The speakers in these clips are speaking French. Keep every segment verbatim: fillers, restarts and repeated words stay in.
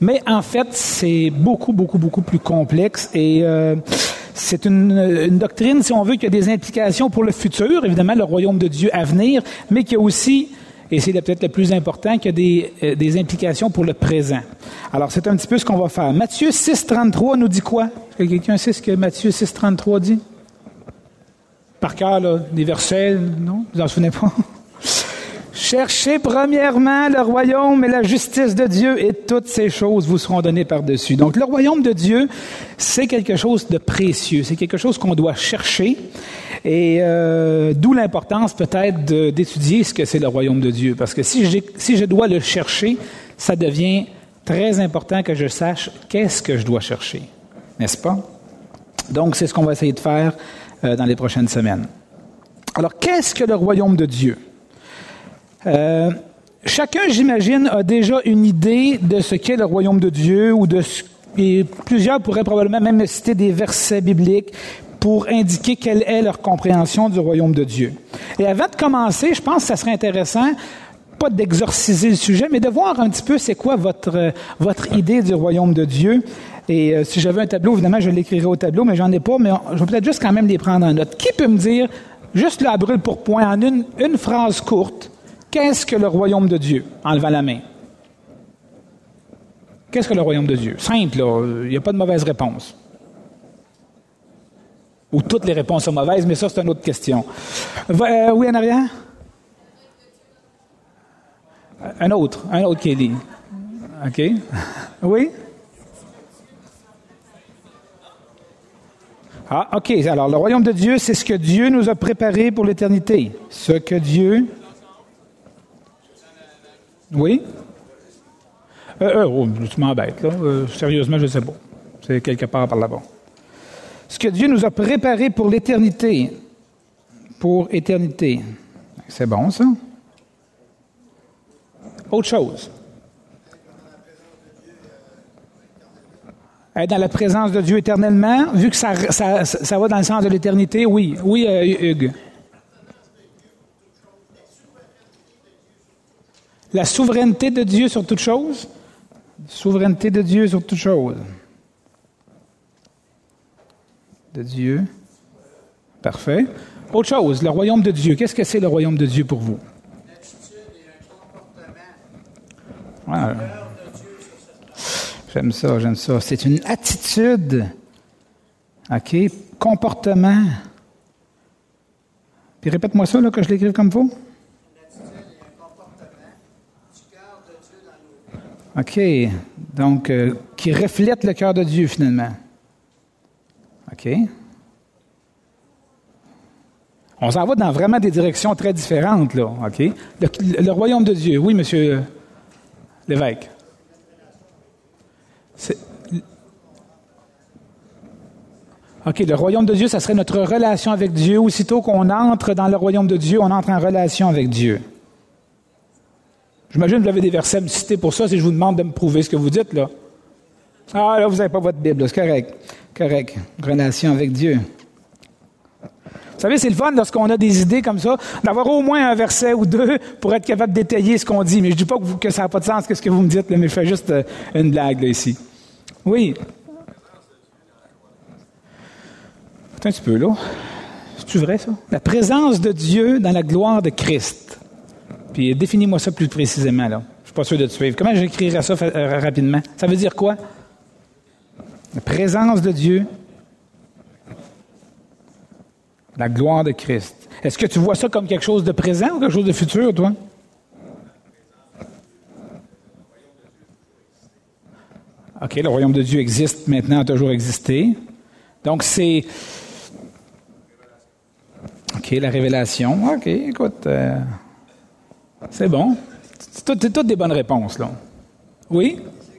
Mais en fait, c'est beaucoup, beaucoup, beaucoup plus complexe et euh, c'est une, une doctrine, si on veut, qui a des implications pour le futur, évidemment, le royaume de Dieu à venir, mais qui a aussi, et c'est peut-être le plus important, qui a des, euh, des implications pour le présent. Alors, c'est un petit peu ce qu'on va faire. Matthieu six, trente-trois nous dit quoi? Est-ce que quelqu'un sait ce que Matthieu six, trente-trois dit? Par cœur, là, des versets, non? Vous en souvenez pas? Cherchez premièrement le royaume et la justice de Dieu et toutes ces choses vous seront données par-dessus. Donc, le royaume de Dieu, c'est quelque chose de précieux. C'est quelque chose qu'on doit chercher. Et euh, d'où l'importance peut-être de, d'étudier ce que c'est le royaume de Dieu. Parce que si, j'ai, si je dois le chercher, ça devient très important que je sache qu'est-ce que je dois chercher. N'est-ce pas? Donc, c'est ce qu'on va essayer de faire euh, dans les prochaines semaines. Alors, qu'est-ce que le royaume de Dieu? Euh, chacun, j'imagine, a déjà une idée de ce qu'est le royaume de Dieu ou de ce, et plusieurs pourraient probablement même citer des versets bibliques pour indiquer quelle est leur compréhension du royaume de Dieu. Et avant de commencer, je pense que ça serait intéressant, pas d'exorciser le sujet, mais de voir un petit peu c'est quoi votre, votre idée du royaume de Dieu. Et euh, si j'avais un tableau, évidemment, je l'écrirais au tableau, mais j'en ai pas, mais on, je vais peut-être juste quand même les prendre en note. Qui peut me dire, juste là, à brûle pour point, en une, une phrase courte, qu'est-ce que le royaume de Dieu, en levant la main? Qu'est-ce que le royaume de Dieu? Simple, là, il n'y a pas de mauvaise réponse. Ou toutes les réponses sont mauvaises, mais ça, c'est une autre question. Euh, oui, en arrière? Un autre, un autre qui est dit. OK. Oui? Ah, OK. Alors, le royaume de Dieu, c'est ce que Dieu nous a préparé pour l'éternité. Ce que Dieu... Oui? Euh, euh, oh, tu m'embêtes, là. Euh, sérieusement, je ne sais pas. C'est quelque part par là-bas. Ce que Dieu nous a préparé pour l'éternité. Pour éternité. C'est bon, ça? Autre chose. Être dans la présence de Dieu éternellement, vu que ça, ça, ça va dans le sens de l'éternité, oui. Oui, euh, Hugues. La souveraineté de Dieu sur toute chose? Souveraineté de Dieu sur toute chose. De Dieu. Parfait. Autre chose, le royaume de Dieu. Qu'est-ce que c'est le royaume de Dieu pour vous? Voilà. J'aime ça, j'aime ça. C'est une attitude. OK? Comportement. Puis répète-moi ça, là, que je l'écrive comme il faut. OK. Donc, euh, qui reflète le cœur de Dieu, finalement. OK. On s'en va dans vraiment des directions très différentes, là. OK. Le, le royaume de Dieu. Oui, monsieur l'évêque. C'est... OK. Le royaume de Dieu, ça serait notre relation avec Dieu. Aussitôt qu'on entre dans le royaume de Dieu, on entre en relation avec Dieu. J'imagine que vous avez des versets à me citer pour ça si je vous demande de me prouver ce que vous dites, là. Ah, là, vous n'avez pas votre Bible, là. C'est correct. Correct. Relation avec Dieu. Vous savez, c'est le fun lorsqu'on a des idées comme ça, d'avoir au moins un verset ou deux pour être capable de détailler ce qu'on dit. Mais je ne dis pas que, vous, que ça n'a pas de sens, que ce que vous me dites, là, mais je fais juste euh, une blague, là, ici. Oui. Attends un petit peu, là. C'est-tu vrai, ça? La présence de Dieu dans la gloire de Christ. Puis définis-moi ça plus précisément, là. Je suis pas sûr de te suivre. Comment j'écrirais ça euh, rapidement? Ça veut dire quoi? La présence de Dieu, la gloire de Christ. Est-ce que tu vois ça comme quelque chose de présent ou quelque chose de futur, toi? OK, le royaume de Dieu existe maintenant, a toujours existé. Donc, c'est... OK, la révélation. OK, écoute... Euh... C'est bon. C'est toutes, toutes des bonnes réponses, là. Oui?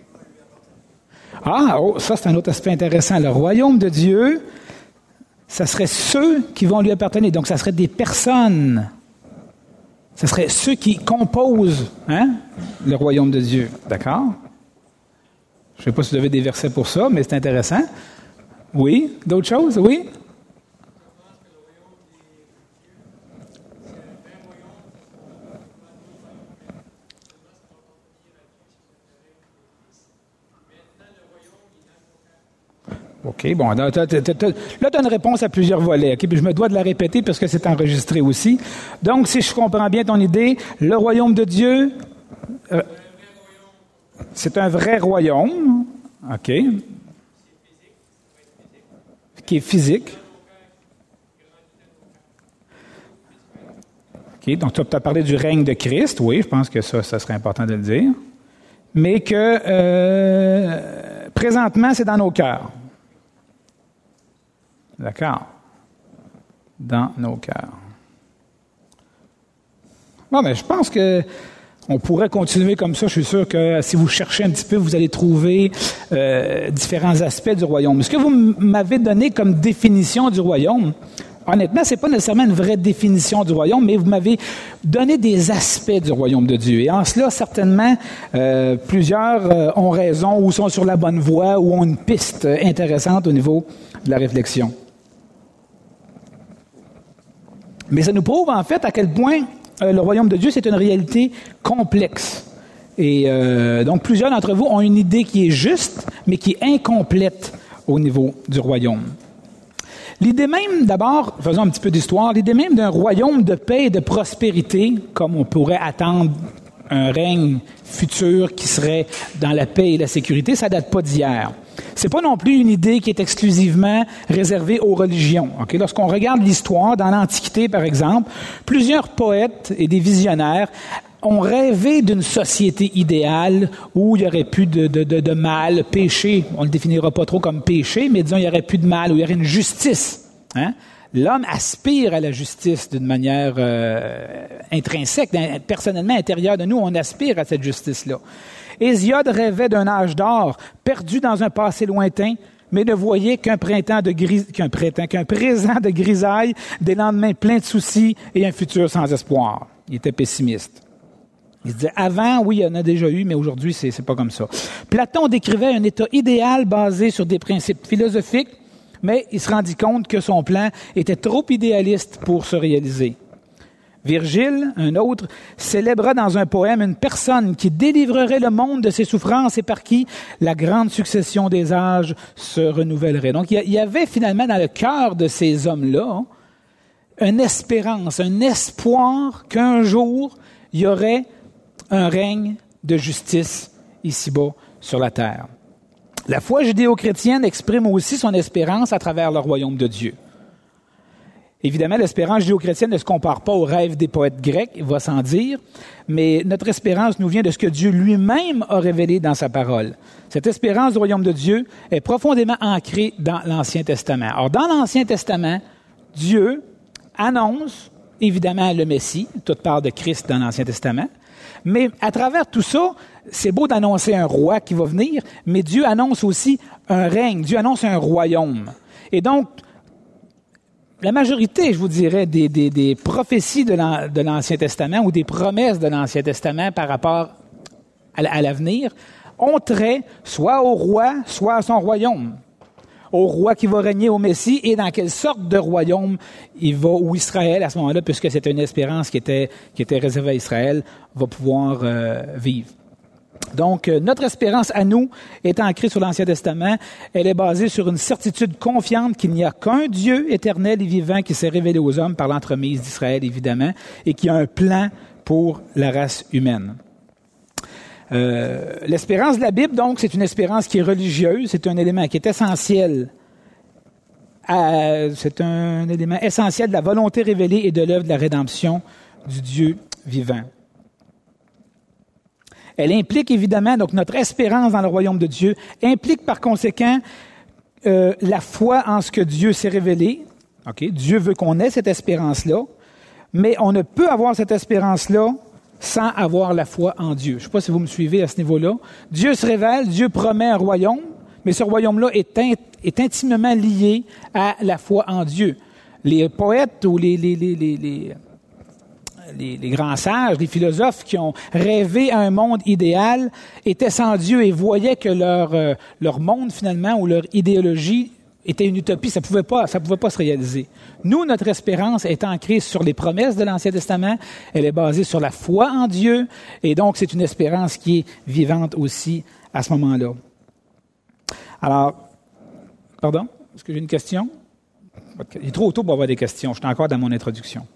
Ah, oh, ça, c'est un autre aspect intéressant. Le royaume de Dieu, ça serait ceux qui vont lui appartenir. Donc, ça serait des personnes. Ça serait ceux qui composent, hein, le royaume de Dieu. D'accord? Je ne sais pas si vous avez des versets pour ça, mais c'est intéressant. Oui? D'autres choses? Oui? OK, bon, là, tu as une réponse à plusieurs volets. OK, puis je me dois de la répéter parce que c'est enregistré aussi. Donc, si je comprends bien ton idée, le royaume de Dieu, euh, c'est un vrai royaume, OK, qui est physique. OK, donc tu as parlé du règne de Christ, oui, je pense que ça, ça serait important de le dire. Mais que, euh, présentement, c'est dans nos cœurs. D'accord? Dans nos cœurs. Bon, mais je pense que on pourrait continuer comme ça. Je suis sûr que si vous cherchez un petit peu, vous allez trouver euh, différents aspects du royaume. Ce que vous m'avez donné comme définition du royaume, honnêtement, c'est pas nécessairement une vraie définition du royaume, mais vous m'avez donné des aspects du royaume de Dieu. Et en cela, certainement, euh, plusieurs euh, ont raison ou sont sur la bonne voie ou ont une piste intéressante au niveau de la réflexion. Mais ça nous prouve en fait à quel point euh, le royaume de Dieu, c'est une réalité complexe. Et euh, donc, plusieurs d'entre vous ont une idée qui est juste, mais qui est incomplète au niveau du royaume. L'idée même, d'abord, faisons un petit peu d'histoire, l'idée même d'un royaume de paix et de prospérité, comme on pourrait attendre un règne futur qui serait dans la paix et la sécurité, ça date pas d'hier. C'est pas non plus une idée qui est exclusivement réservée aux religions. Okay? Lorsqu'on regarde l'histoire, dans l'Antiquité, par exemple, plusieurs poètes et des visionnaires ont rêvé d'une société idéale où il n'y aurait plus de, de, de, de mal, péché. On ne le définira pas trop comme péché, mais disons, il n'y aurait plus de mal, où il y aurait une justice. Hein? L'homme aspire à la justice d'une manière euh, intrinsèque, personnellement, intérieure de nous, on aspire à cette justice-là. Hésiode rêvait d'un âge d'or, perdu dans un passé lointain, mais ne voyait qu'un printemps de gris, qu'un printemps, qu'un présent de grisaille, des lendemains pleins de soucis et un futur sans espoir. Il était pessimiste. Il se disait, avant, oui, il y en a déjà eu, mais aujourd'hui, c'est, c'est pas comme ça. Platon décrivait un état idéal basé sur des principes philosophiques, mais il se rendit compte que son plan était trop idéaliste pour se réaliser. Virgile, un autre, célébra dans un poème une personne qui délivrerait le monde de ses souffrances et par qui la grande succession des âges se renouvellerait. Donc, il y avait finalement dans le cœur de ces hommes-là une espérance, un espoir qu'un jour, il y aurait un règne de justice ici-bas sur la terre. La foi judéo-chrétienne exprime aussi son espérance à travers le royaume de Dieu. Évidemment, l'espérance judéo-chrétienne ne se compare pas aux rêves des poètes grecs, il va sans dire, mais notre espérance nous vient de ce que Dieu lui-même a révélé dans sa parole. Cette espérance du royaume de Dieu est profondément ancrée dans l'Ancien Testament. Or, dans l'Ancien Testament, Dieu annonce, évidemment, le Messie, toute part de Christ dans l'Ancien Testament, mais à travers tout ça, c'est beau d'annoncer un roi qui va venir, mais Dieu annonce aussi un règne, Dieu annonce un royaume. Et donc, la majorité, je vous dirais, des, des, des prophéties de, l'an, de l'Ancien Testament ou des promesses de l'Ancien Testament par rapport à, à l'avenir ont trait soit au roi, soit à son royaume. Au roi qui va régner au Messie et dans quelle sorte de royaume il va, ou Israël à ce moment-là, puisque c'était une espérance qui était, qui était réservée à Israël, va pouvoir euh, vivre. Donc, euh, notre espérance à nous est ancrée sur l'Ancien Testament. Elle est basée sur une certitude confiante qu'il n'y a qu'un Dieu éternel et vivant qui s'est révélé aux hommes par l'entremise d'Israël, évidemment, et qui a un plan pour la race humaine. Euh, l'espérance de la Bible, donc, c'est une espérance qui est religieuse. C'est un élément qui est essentiel. À, c'est un élément essentiel de la volonté révélée et de l'œuvre de la rédemption du Dieu vivant. Elle implique évidemment, donc notre espérance dans le royaume de Dieu, implique par conséquent euh, la foi en ce que Dieu s'est révélé. Okay? Dieu veut qu'on ait cette espérance-là, mais on ne peut avoir cette espérance-là sans avoir la foi en Dieu. Je ne sais pas si vous me suivez à ce niveau-là. Dieu se révèle, Dieu promet un royaume, mais ce royaume-là est, in, est intimement lié à la foi en Dieu. Les poètes ou les... les, les, les, les Les, les grands sages, les philosophes qui ont rêvé à un monde idéal étaient sans Dieu et voyaient que leur, euh, leur monde finalement ou leur idéologie était une utopie. Ça pouvait pas, ça pouvait pas se réaliser. Nous, notre espérance est ancrée sur les promesses de l'Ancien Testament. Elle est basée sur la foi en Dieu et donc c'est une espérance qui est vivante aussi à ce moment-là. Alors, Pardon? Est-ce que j'ai une question? Il est trop tôt pour avoir des questions. Je suis encore dans mon introduction.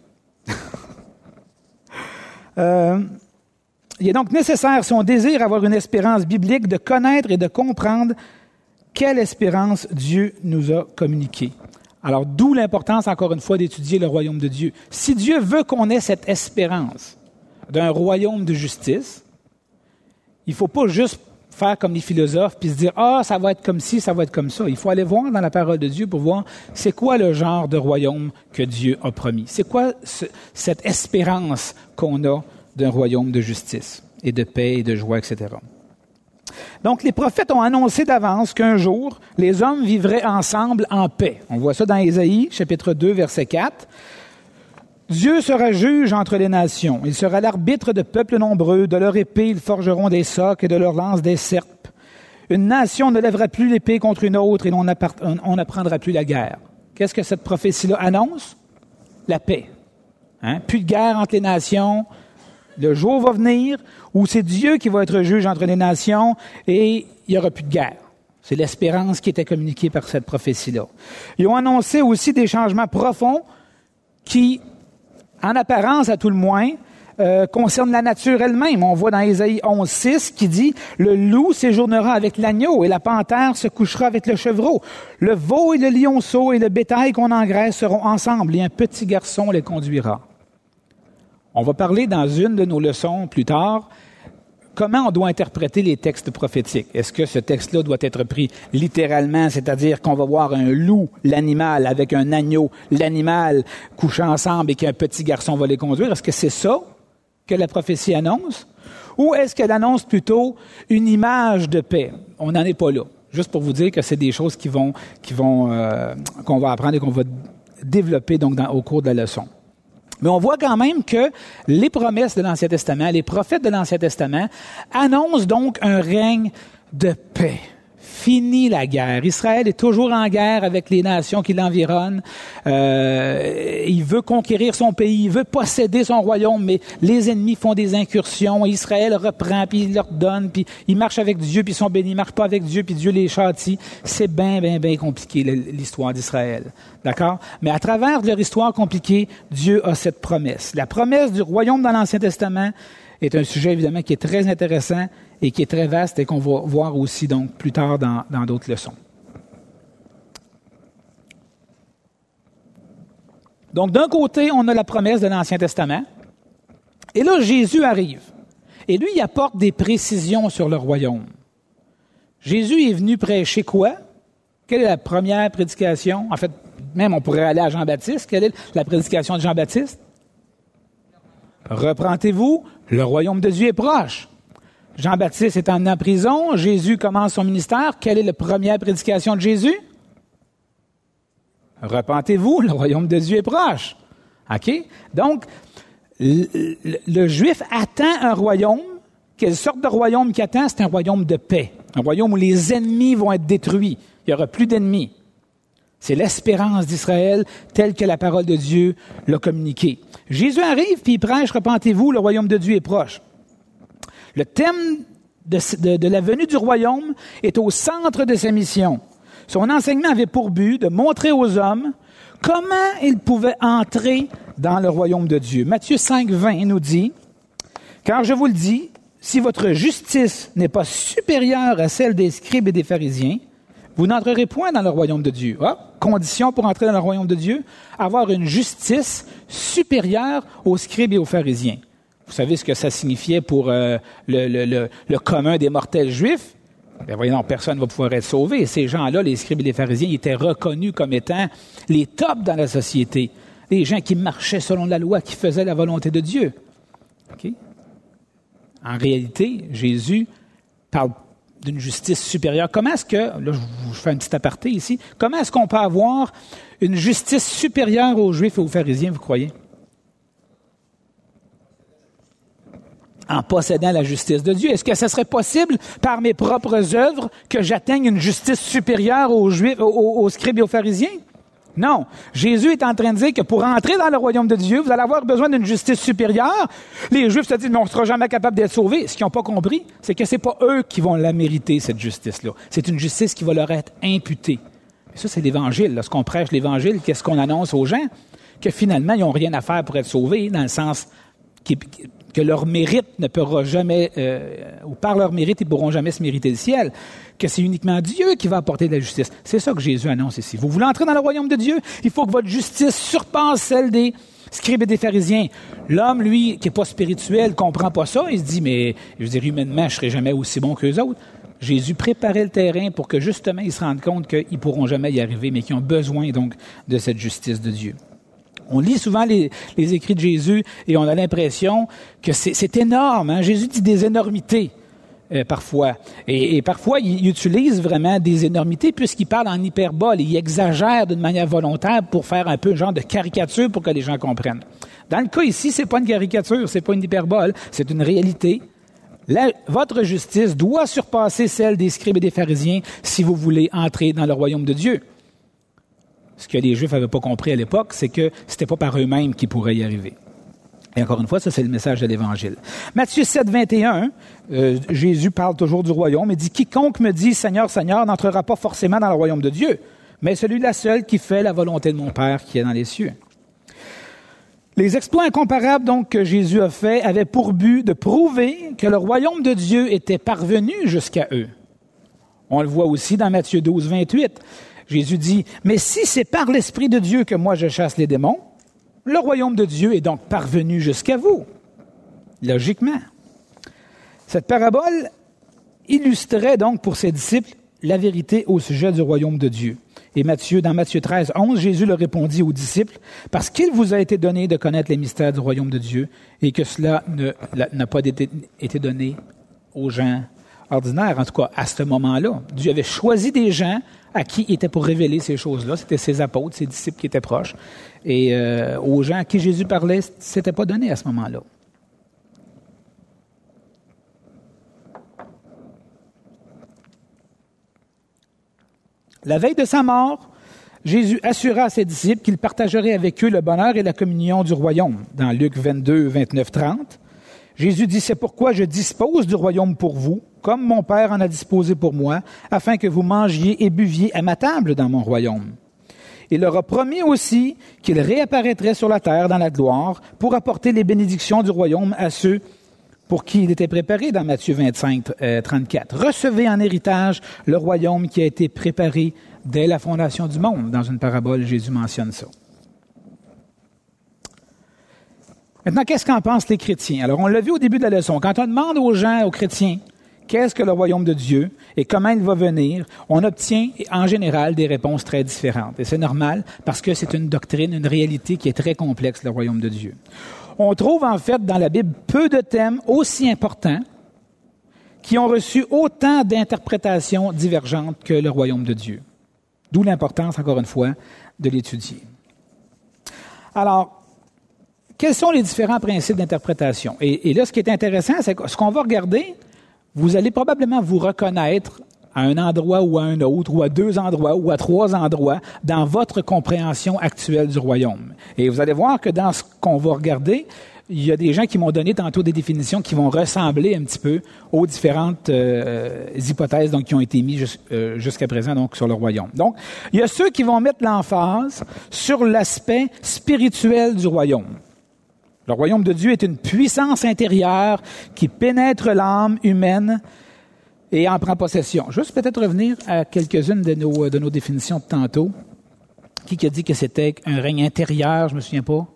euh, il est donc nécessaire, si on désire avoir une espérance biblique, de connaître et de comprendre quelle espérance Dieu nous a communiquée. Alors, d'où l'importance, encore une fois, d'étudier le royaume de Dieu. Si Dieu veut qu'on ait cette espérance d'un royaume de justice, il ne faut pas juste faire comme les philosophes puis se dire « Ah, ça va être comme ci, ça va être comme ça ». Il faut aller voir dans la parole de Dieu pour voir c'est quoi le genre de royaume que Dieu a promis. C'est quoi ce, cette espérance qu'on a d'un royaume de justice et de paix et de joie, et cetera. Donc, les prophètes ont annoncé d'avance qu'un jour, les hommes vivraient ensemble en paix. On voit ça dans Ésaïe, chapitre deux, verset quatre. Dieu sera juge entre les nations. Il sera l'arbitre de peuples nombreux. De leur épée, ils forgeront des socs et de leur lance des serpes. Une nation ne lèvera plus l'épée contre une autre et l'on n'apprendra plus la guerre. Qu'est-ce que cette prophétie-là annonce? La paix. Hein? Plus de guerre entre les nations. Le jour va venir où c'est Dieu qui va être juge entre les nations et il n'y aura plus de guerre. C'est l'espérance qui était communiquée par cette prophétie-là. Ils ont annoncé aussi des changements profonds qui, en apparence à tout le moins, euh, concernent la nature elle-même. On voit dans Ésaïe onze, six qui dit « Le loup séjournera avec l'agneau et la panthère se couchera avec le chevreau. Le veau et le lionceau et le bétail qu'on engraisse seront ensemble et un petit garçon les conduira. » On va parler dans une de nos leçons plus tard comment on doit interpréter les textes prophétiques. Est-ce que ce texte-là doit être pris littéralement, c'est-à-dire qu'on va voir un loup, l'animal, avec un agneau, l'animal, couchés ensemble et qu'un petit garçon va les conduire? Est-ce que c'est ça que la prophétie annonce? Ou est-ce qu'elle annonce plutôt une image de paix? On n'en est pas là. Juste pour vous dire que c'est des choses qui vont, qui vont, euh, qu'on va apprendre et qu'on va développer donc dans, au cours de la leçon. Mais on voit quand même que les promesses de l'Ancien Testament, les prophètes de l'Ancien Testament, annoncent donc un règne de paix. Fini la guerre. Israël est toujours en guerre avec les nations qui l'environnent. Euh, il veut conquérir son pays, il veut posséder son royaume, mais les ennemis font des incursions. Israël reprend, puis il leur donne, puis il marche avec Dieu, puis ils sont bénis. Il marche pas avec Dieu, puis Dieu les châtie. C'est bien, bien, bien compliqué, l'histoire d'Israël. D'accord? Mais à travers leur histoire compliquée, Dieu a cette promesse. La promesse du royaume dans l'Ancien Testament est un sujet, évidemment, qui est très intéressant et qui est très vaste et qu'on va voir aussi donc plus tard dans, dans d'autres leçons. Donc, d'un côté, on a la promesse de l'Ancien Testament. Et là, Jésus arrive. Et lui, il apporte des précisions sur le royaume. Jésus est venu prêcher quoi? Quelle est la première prédication? En fait, même on pourrait aller à Jean-Baptiste. Quelle est la prédication de Jean-Baptiste? Reprendez-vous, le royaume de Dieu est proche. Jean-Baptiste est emmené en prison, Jésus commence son ministère. Quelle est la première prédication de Jésus? Repentez-vous, le royaume de Dieu est proche. OK? Donc, le, le, le Juif attend un royaume. Quelle sorte de royaume qu'il attend? C'est un royaume de paix. Un royaume où les ennemis vont être détruits. Il n'y aura plus d'ennemis. C'est l'espérance d'Israël telle que la parole de Dieu l'a communiquée. Jésus arrive puis il prêche, repentez-vous, le royaume de Dieu est proche. Le thème de, de, de la venue du royaume est au centre de sa mission. Son enseignement avait pour but de montrer aux hommes comment ils pouvaient entrer dans le royaume de Dieu. Matthieu cinq, vingt nous dit, « Car je vous le dis, si votre justice n'est pas supérieure à celle des scribes et des pharisiens, vous n'entrerez point dans le royaume de Dieu. Ah, condition pour entrer dans le royaume de Dieu, avoir une justice supérieure aux scribes et aux pharisiens. Vous savez ce que ça signifiait pour euh, le, le, le, le commun des mortels juifs? Ben voyons, personne ne va pouvoir être sauvé. Et ces gens-là, les scribes et les pharisiens, ils étaient reconnus comme étant les tops dans la société. Les gens qui marchaient selon la loi, qui faisaient la volonté de Dieu. Okay? En réalité, Jésus parle d'une justice supérieure. Comment est-ce que, là je fais un petit aparté ici, comment est-ce qu'on peut avoir une justice supérieure aux Juifs et aux pharisiens, vous croyez? En possédant la justice de Dieu. Est-ce que ce serait possible, par mes propres œuvres, que j'atteigne une justice supérieure aux Juifs, aux, aux scribes et aux pharisiens? Non. Jésus est en train de dire que pour entrer dans le royaume de Dieu, vous allez avoir besoin d'une justice supérieure. Les Juifs se disent, mais on ne sera jamais capable d'être sauvés. Ce qu'ils n'ont pas compris, c'est que ce n'est pas eux qui vont la mériter, cette justice-là. C'est une justice qui va leur être imputée. Ça, c'est l'Évangile. Lorsqu'on prêche l'Évangile, qu'est-ce qu'on annonce aux gens? Que finalement, ils n'ont rien à faire pour être sauvés, dans le sens que leur mérite ne pourra jamais, euh, ou par leur mérite, ils ne pourront jamais se mériter le ciel, que c'est uniquement Dieu qui va apporter de la justice. C'est ça que Jésus annonce ici. Vous voulez entrer dans le royaume de Dieu? Il faut que votre justice surpasse celle des scribes et des pharisiens. L'homme, lui, qui n'est pas spirituel, ne comprend pas ça. Il se dit, mais, je veux dire, humainement, je ne serai jamais aussi bon qu'eux autres. Jésus préparait le terrain pour que, justement, ils se rendent compte qu'ils ne pourront jamais y arriver, mais qu'ils ont besoin, donc, de cette justice de Dieu. On lit souvent les, les écrits de Jésus et on a l'impression que c'est, c'est énorme. Hein? Jésus dit des énormités euh, parfois. Et, et parfois, il, il utilise vraiment des énormités puisqu'il parle en hyperbole. Il exagère d'une manière volontaire pour faire un peu un genre de caricature pour que les gens comprennent. Dans le cas ici, c'est pas une caricature, c'est pas une hyperbole, c'est une réalité. La, votre justice doit surpasser celle des scribes et des pharisiens si vous voulez entrer dans le royaume de Dieu. Ce que les Juifs n'avaient pas compris à l'époque, c'est que c'était pas par eux-mêmes qu'ils pourraient y arriver. Et encore une fois, ça, c'est le message de l'Évangile. Matthieu sept, vingt et un, euh, Jésus parle toujours du royaume et dit « Quiconque me dit « Seigneur, Seigneur » n'entrera pas forcément dans le royaume de Dieu, mais celui-là seul qui fait la volonté de mon Père qui est dans les cieux. » Les exploits incomparables donc que Jésus a faits avaient pour but de prouver que le royaume de Dieu était parvenu jusqu'à eux. On le voit aussi dans Matthieu douze, vingt-huit. Jésus dit, « Mais si c'est par l'Esprit de Dieu que moi je chasse les démons, le royaume de Dieu est donc parvenu jusqu'à vous. » Logiquement. Cette parabole illustrait donc pour ses disciples la vérité au sujet du royaume de Dieu. Et Matthieu, dans Matthieu treize, onze, Jésus leur répondit aux disciples, « Parce qu'il vous a été donné de connaître les mystères du royaume de Dieu et que cela ne, n'a pas été, été donné aux gens ordinaires, en tout cas à ce moment-là. Dieu avait choisi des gens à qui il était pour révéler ces choses-là. C'était ses apôtres, ses disciples qui étaient proches. Et euh, aux gens à qui Jésus parlait, c'était pas donné à ce moment-là. La veille de sa mort, Jésus assura à ses disciples qu'il partagerait avec eux le bonheur et la communion du royaume. Dans Luc vingt-deux, vingt-neuf, trente, Jésus dit, « C'est pourquoi je dispose du royaume pour vous, comme mon Père en a disposé pour moi, afin que vous mangiez et buviez à ma table dans mon royaume. » Il leur a promis aussi qu'il réapparaîtrait sur la terre dans la gloire pour apporter les bénédictions du royaume à ceux pour qui il était préparé dans Matthieu vingt-cinq, trente-quatre. « Recevez en héritage le royaume qui a été préparé dès la fondation du monde. » Dans une parabole, Jésus mentionne ça. Maintenant, qu'est-ce qu'en pensent les chrétiens? Alors, on l'a vu au début de la leçon. Quand on demande aux gens, aux chrétiens, qu'est-ce que le royaume de Dieu et comment il va venir, on obtient en général des réponses très différentes. Et c'est normal parce que c'est une doctrine, une réalité qui est très complexe, le royaume de Dieu. On trouve en fait dans la Bible peu de thèmes aussi importants qui ont reçu autant d'interprétations divergentes que le royaume de Dieu. D'où l'importance, encore une fois, de l'étudier. Alors, quels sont les différents principes d'interprétation? Et, et là, ce qui est intéressant, c'est que ce qu'on va regarder, vous allez probablement vous reconnaître à un endroit ou à un autre, ou à deux endroits, ou à trois endroits, dans votre compréhension actuelle du royaume. Et vous allez voir que dans ce qu'on va regarder, il y a des gens qui m'ont donné tantôt des définitions qui vont ressembler un petit peu aux différentes euh, hypothèses donc, qui ont été mises jus- euh, jusqu'à présent donc, sur le royaume. Donc, il y a ceux qui vont mettre l'emphase sur l'aspect spirituel du royaume. Le royaume de Dieu est une puissance intérieure qui pénètre l'âme humaine et en prend possession. Juste peut-être revenir à quelques-unes de nos, de nos définitions de tantôt. Qui, qui a dit que c'était un règne intérieur, je me souviens pas?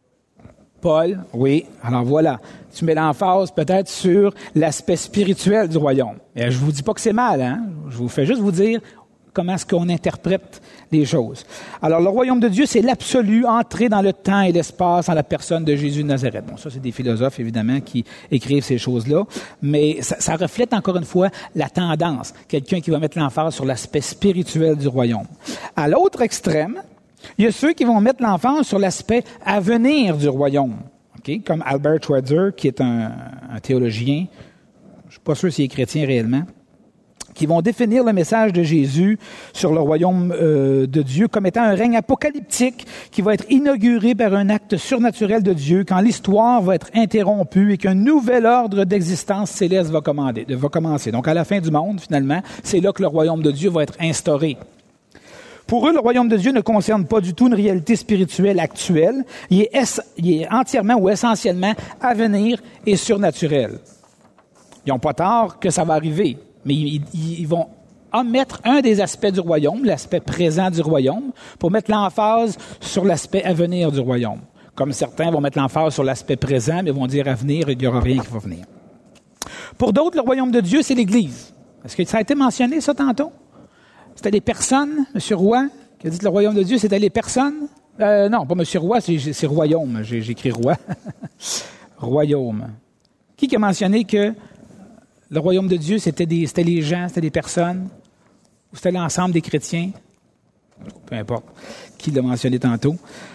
Paul, oui. Alors voilà, tu mets l'emphase peut-être sur l'aspect spirituel du royaume. Et je vous dis pas que c'est mal, hein? Je vous fais juste vous dire comment est-ce qu'on interprète les choses. Alors, le royaume de Dieu, c'est l'absolu, entré dans le temps et l'espace en la personne de Jésus de Nazareth. Bon, ça, c'est des philosophes, évidemment, qui écrivent ces choses-là, mais ça, ça reflète encore une fois la tendance. Quelqu'un qui va mettre l'emphase sur l'aspect spirituel du royaume. À l'autre extrême, il y a ceux qui vont mettre l'emphase sur l'aspect à venir du royaume. Okay? Comme Albert Schweitzer, qui est un, un théologien, je ne suis pas sûr s'il est chrétien réellement, qui vont définir le message de Jésus sur le royaume euh, de Dieu comme étant un règne apocalyptique qui va être inauguré par un acte surnaturel de Dieu quand l'histoire va être interrompue et qu'un nouvel ordre d'existence céleste va, commander, va commencer. Donc, à la fin du monde, finalement, c'est là que le royaume de Dieu va être instauré. Pour eux, le royaume de Dieu ne concerne pas du tout une réalité spirituelle actuelle. Il est, es, il est entièrement ou essentiellement à venir et surnaturel. Ils n'ont pas tort que ça va arriver, mais ils, ils, ils vont omettre un des aspects du royaume, l'aspect présent du royaume, pour mettre l'emphase sur l'aspect à venir du royaume. Comme certains vont mettre l'emphase sur l'aspect présent, mais vont dire à venir, il n'y aura rien qui va venir. Pour d'autres, le royaume de Dieu, c'est l'Église. Est-ce que ça a été mentionné, ça, tantôt? C'était les personnes, M. Roy, qui a dit que le royaume de Dieu, c'était les personnes? Euh, non, pas M. Roy, c'est, c'est royaume. J'ai, j'ai écrit Roi. Royaume. Qui a mentionné que le royaume de Dieu, c'était, des, c'était les gens, c'était les personnes? Ou c'était l'ensemble des chrétiens? Peu importe qui l'a mentionné tantôt.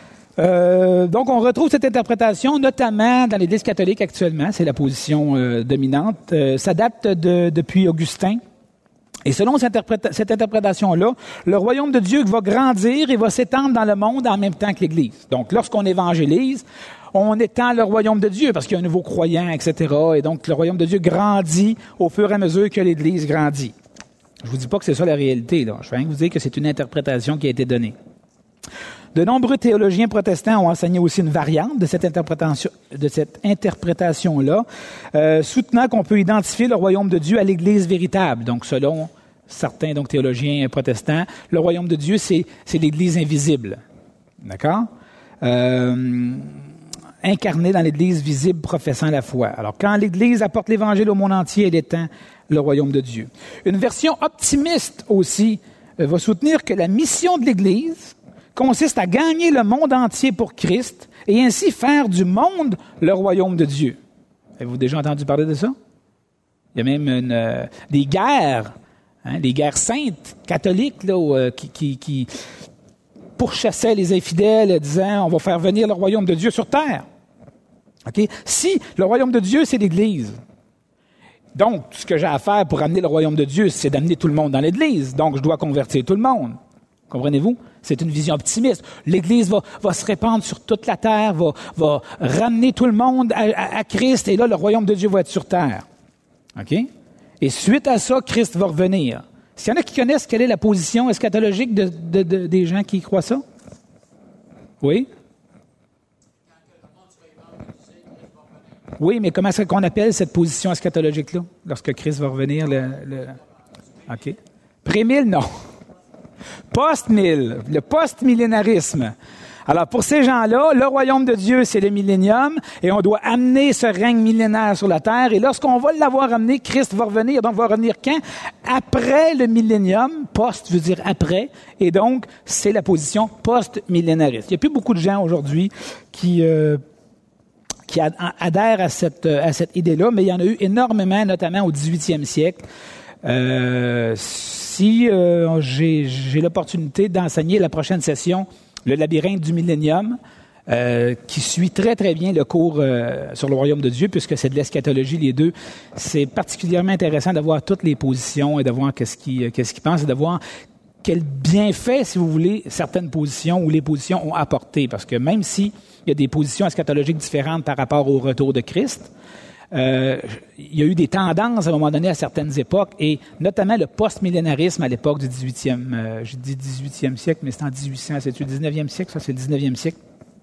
Euh, donc, on retrouve cette interprétation, notamment dans l'Église catholique actuellement. C'est la position euh, dominante. Euh, ça date de, depuis Augustin. Et selon cette, interpréta- cette interprétation-là, le royaume de Dieu va grandir et va s'étendre dans le monde en même temps que l'Église. Donc, lorsqu'on évangélise, on étend le royaume de Dieu parce qu'il y a un nouveau croyant, et cetera. Et donc, le royaume de Dieu grandit au fur et à mesure que l'Église grandit. Je vous dis pas que c'est ça la réalité, là. Je vais rien vous dire que c'est une interprétation qui a été donnée. De nombreux théologiens protestants ont enseigné aussi une variante de cette interprétation, de cette interprétation-là, euh, soutenant qu'on peut identifier le royaume de Dieu à l'Église véritable. Donc, selon certains donc théologiens protestants, le royaume de Dieu, c'est, c'est l'Église invisible. D'accord? Euh, incarnée dans l'Église visible professant la foi. Alors, quand l'Église apporte l'Évangile au monde entier, elle étend le royaume de Dieu. Une version optimiste aussi euh, va soutenir que la mission de l'Église consiste à gagner le monde entier pour Christ et ainsi faire du monde le royaume de Dieu. Avez-vous déjà entendu parler de ça? Il y a même une, euh, des guerres, hein, des guerres saintes catholiques là, où, euh, qui, qui, qui pourchassaient les infidèles disant « on va faire venir le royaume de Dieu sur terre ». Okay? Si le royaume de Dieu, c'est l'Église, donc ce que j'ai à faire pour amener le royaume de Dieu, c'est d'amener tout le monde dans l'Église. Donc je dois convertir tout le monde. Comprenez-vous? C'est une vision optimiste. L'Église va, va se répandre sur toute la terre, va, va ramener tout le monde à, à, à Christ, et là, le royaume de Dieu va être sur terre. OK? Et suite à ça, Christ va revenir. S'il y en a qui connaissent quelle est la position eschatologique de, de, de, des gens qui croient ça? Oui? Oui, mais comment est-ce qu'on appelle cette position eschatologique-là, lorsque Christ va revenir? Le, le... OK. Pré-mille, non. Post-mille, le post-millénarisme. Alors, pour ces gens-là, le royaume de Dieu, c'est le millénium, et on doit amener ce règne millénaire sur la terre, et lorsqu'on va l'avoir amené, Christ va revenir. Donc, va revenir quand? Après le millénium. Post veut dire après, et donc, c'est la position post-millénariste. Il n'y a plus beaucoup de gens aujourd'hui qui... Euh, qui adhèrent à cette, à cette idée-là, mais il y en a eu énormément, notamment au dix-huitième siècle. Euh, si euh, j'ai, j'ai l'opportunité d'enseigner la prochaine session, le labyrinthe du millénium, euh, qui suit très, très bien le cours euh, sur le royaume de Dieu, puisque c'est de l'eschatologie, les deux, c'est particulièrement intéressant de voir toutes les positions et de voir qu'est-ce qu'ils, qu'est-ce qu'ils pensent et de voir quel bienfait, si vous voulez, certaines positions ou les positions ont apporté. Parce que même si il y a des positions eschatologiques différentes par rapport au retour de Christ, euh, il y a eu des tendances à un moment donné à certaines époques, et notamment le post-millénarisme à l'époque du dix-huitième, euh, j'ai dit dix-huitième siècle, mais c'est en dix-huit cents, c'est le dix-neuvième siècle, ça c'est le dix-neuvième siècle.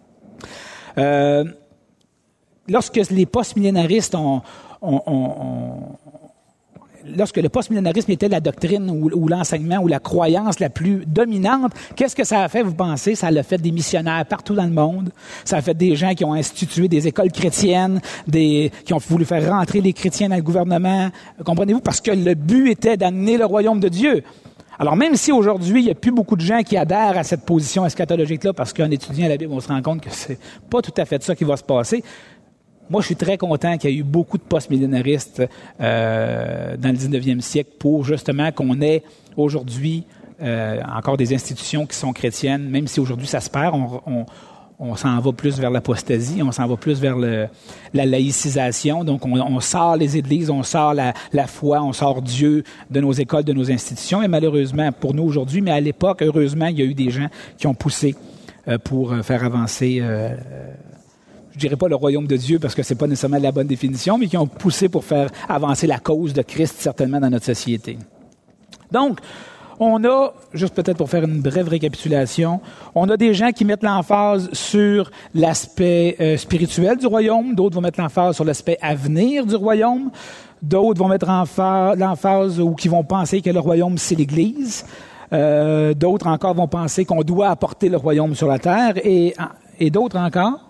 Euh, lorsque les post-millénaristes ont, ont, ont, ont lorsque le post-millénarisme était la doctrine ou, ou l'enseignement ou la croyance la plus dominante, qu'est-ce que ça a fait, vous pensez? Ça a fait des missionnaires partout dans le monde. Ça a fait des gens qui ont institué des écoles chrétiennes, des, qui ont voulu faire rentrer les chrétiens dans le gouvernement. Comprenez-vous? Parce que le but était d'amener le royaume de Dieu. Alors, même si aujourd'hui, il n'y a plus beaucoup de gens qui adhèrent à cette position eschatologique-là, parce qu'en étudiant la Bible, on se rend compte que c'est pas tout à fait ça qui va se passer. Moi, je suis très content qu'il y ait eu beaucoup de post-millénaristes euh, dans le dix-neuvième siècle pour justement qu'on ait aujourd'hui euh, encore des institutions qui sont chrétiennes, même si aujourd'hui ça se perd, on, on, on s'en va plus vers l'apostasie, on s'en va plus vers le, la laïcisation. Donc, on, on sort les églises, on sort la, la foi, on sort Dieu de nos écoles, de nos institutions. Et malheureusement, pour nous aujourd'hui, mais à l'époque, heureusement, il y a eu des gens qui ont poussé euh, pour faire avancer... Euh, je dirais pas le royaume de Dieu parce que c'est pas nécessairement la bonne définition, mais qui ont poussé pour faire avancer la cause de Christ certainement dans notre société. Donc, on a, juste peut-être pour faire une brève récapitulation, on a des gens qui mettent l'emphase sur l'aspect euh, spirituel du royaume, d'autres vont mettre l'emphase sur l'aspect à venir du royaume, d'autres vont mettre l'emphase ou qui vont penser que le royaume, c'est l'Église, euh, d'autres encore vont penser qu'on doit apporter le royaume sur la terre, et, et d'autres encore?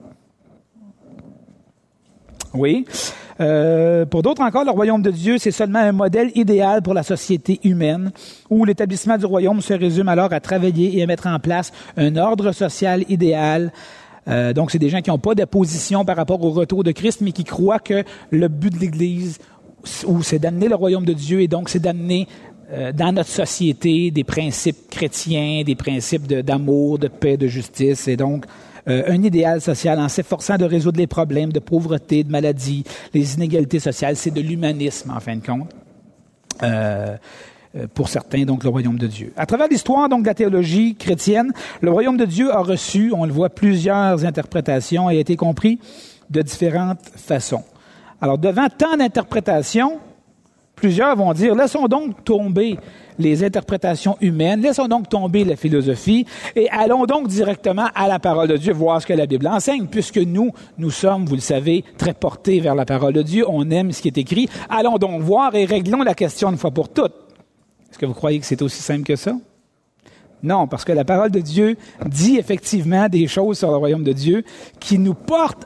Oui. Euh, pour d'autres encore, le royaume de Dieu, c'est seulement un modèle idéal pour la société humaine, où l'établissement du royaume se résume alors à travailler et à mettre en place un ordre social idéal. Euh, donc, c'est des gens qui n'ont pas de position par rapport au retour de Christ, mais qui croient que le but de l'Église, ou c'est d'amener le royaume de Dieu, et donc c'est d'amener euh, dans notre société des principes chrétiens, des principes de, d'amour, de paix, de justice, et donc Euh, un idéal social en s'efforçant de résoudre les problèmes de pauvreté, de maladie, les inégalités sociales. C'est de l'humanisme, en fin de compte, euh, pour certains, donc, le royaume de Dieu. À travers l'histoire, donc, de la théologie chrétienne, le royaume de Dieu a reçu, on le voit, plusieurs interprétations et a été compris de différentes façons. Alors, devant tant d'interprétations, plusieurs vont dire, laissons donc tomber les interprétations humaines, laissons donc tomber la philosophie et allons donc directement à la parole de Dieu, voir ce que la Bible enseigne, puisque nous, nous sommes, vous le savez, très portés vers la parole de Dieu, on aime ce qui est écrit, allons donc voir et réglons la question une fois pour toutes. Est-ce que vous croyez que c'est aussi simple que ça? Non, parce que la parole de Dieu dit effectivement des choses sur le royaume de Dieu qui nous portent,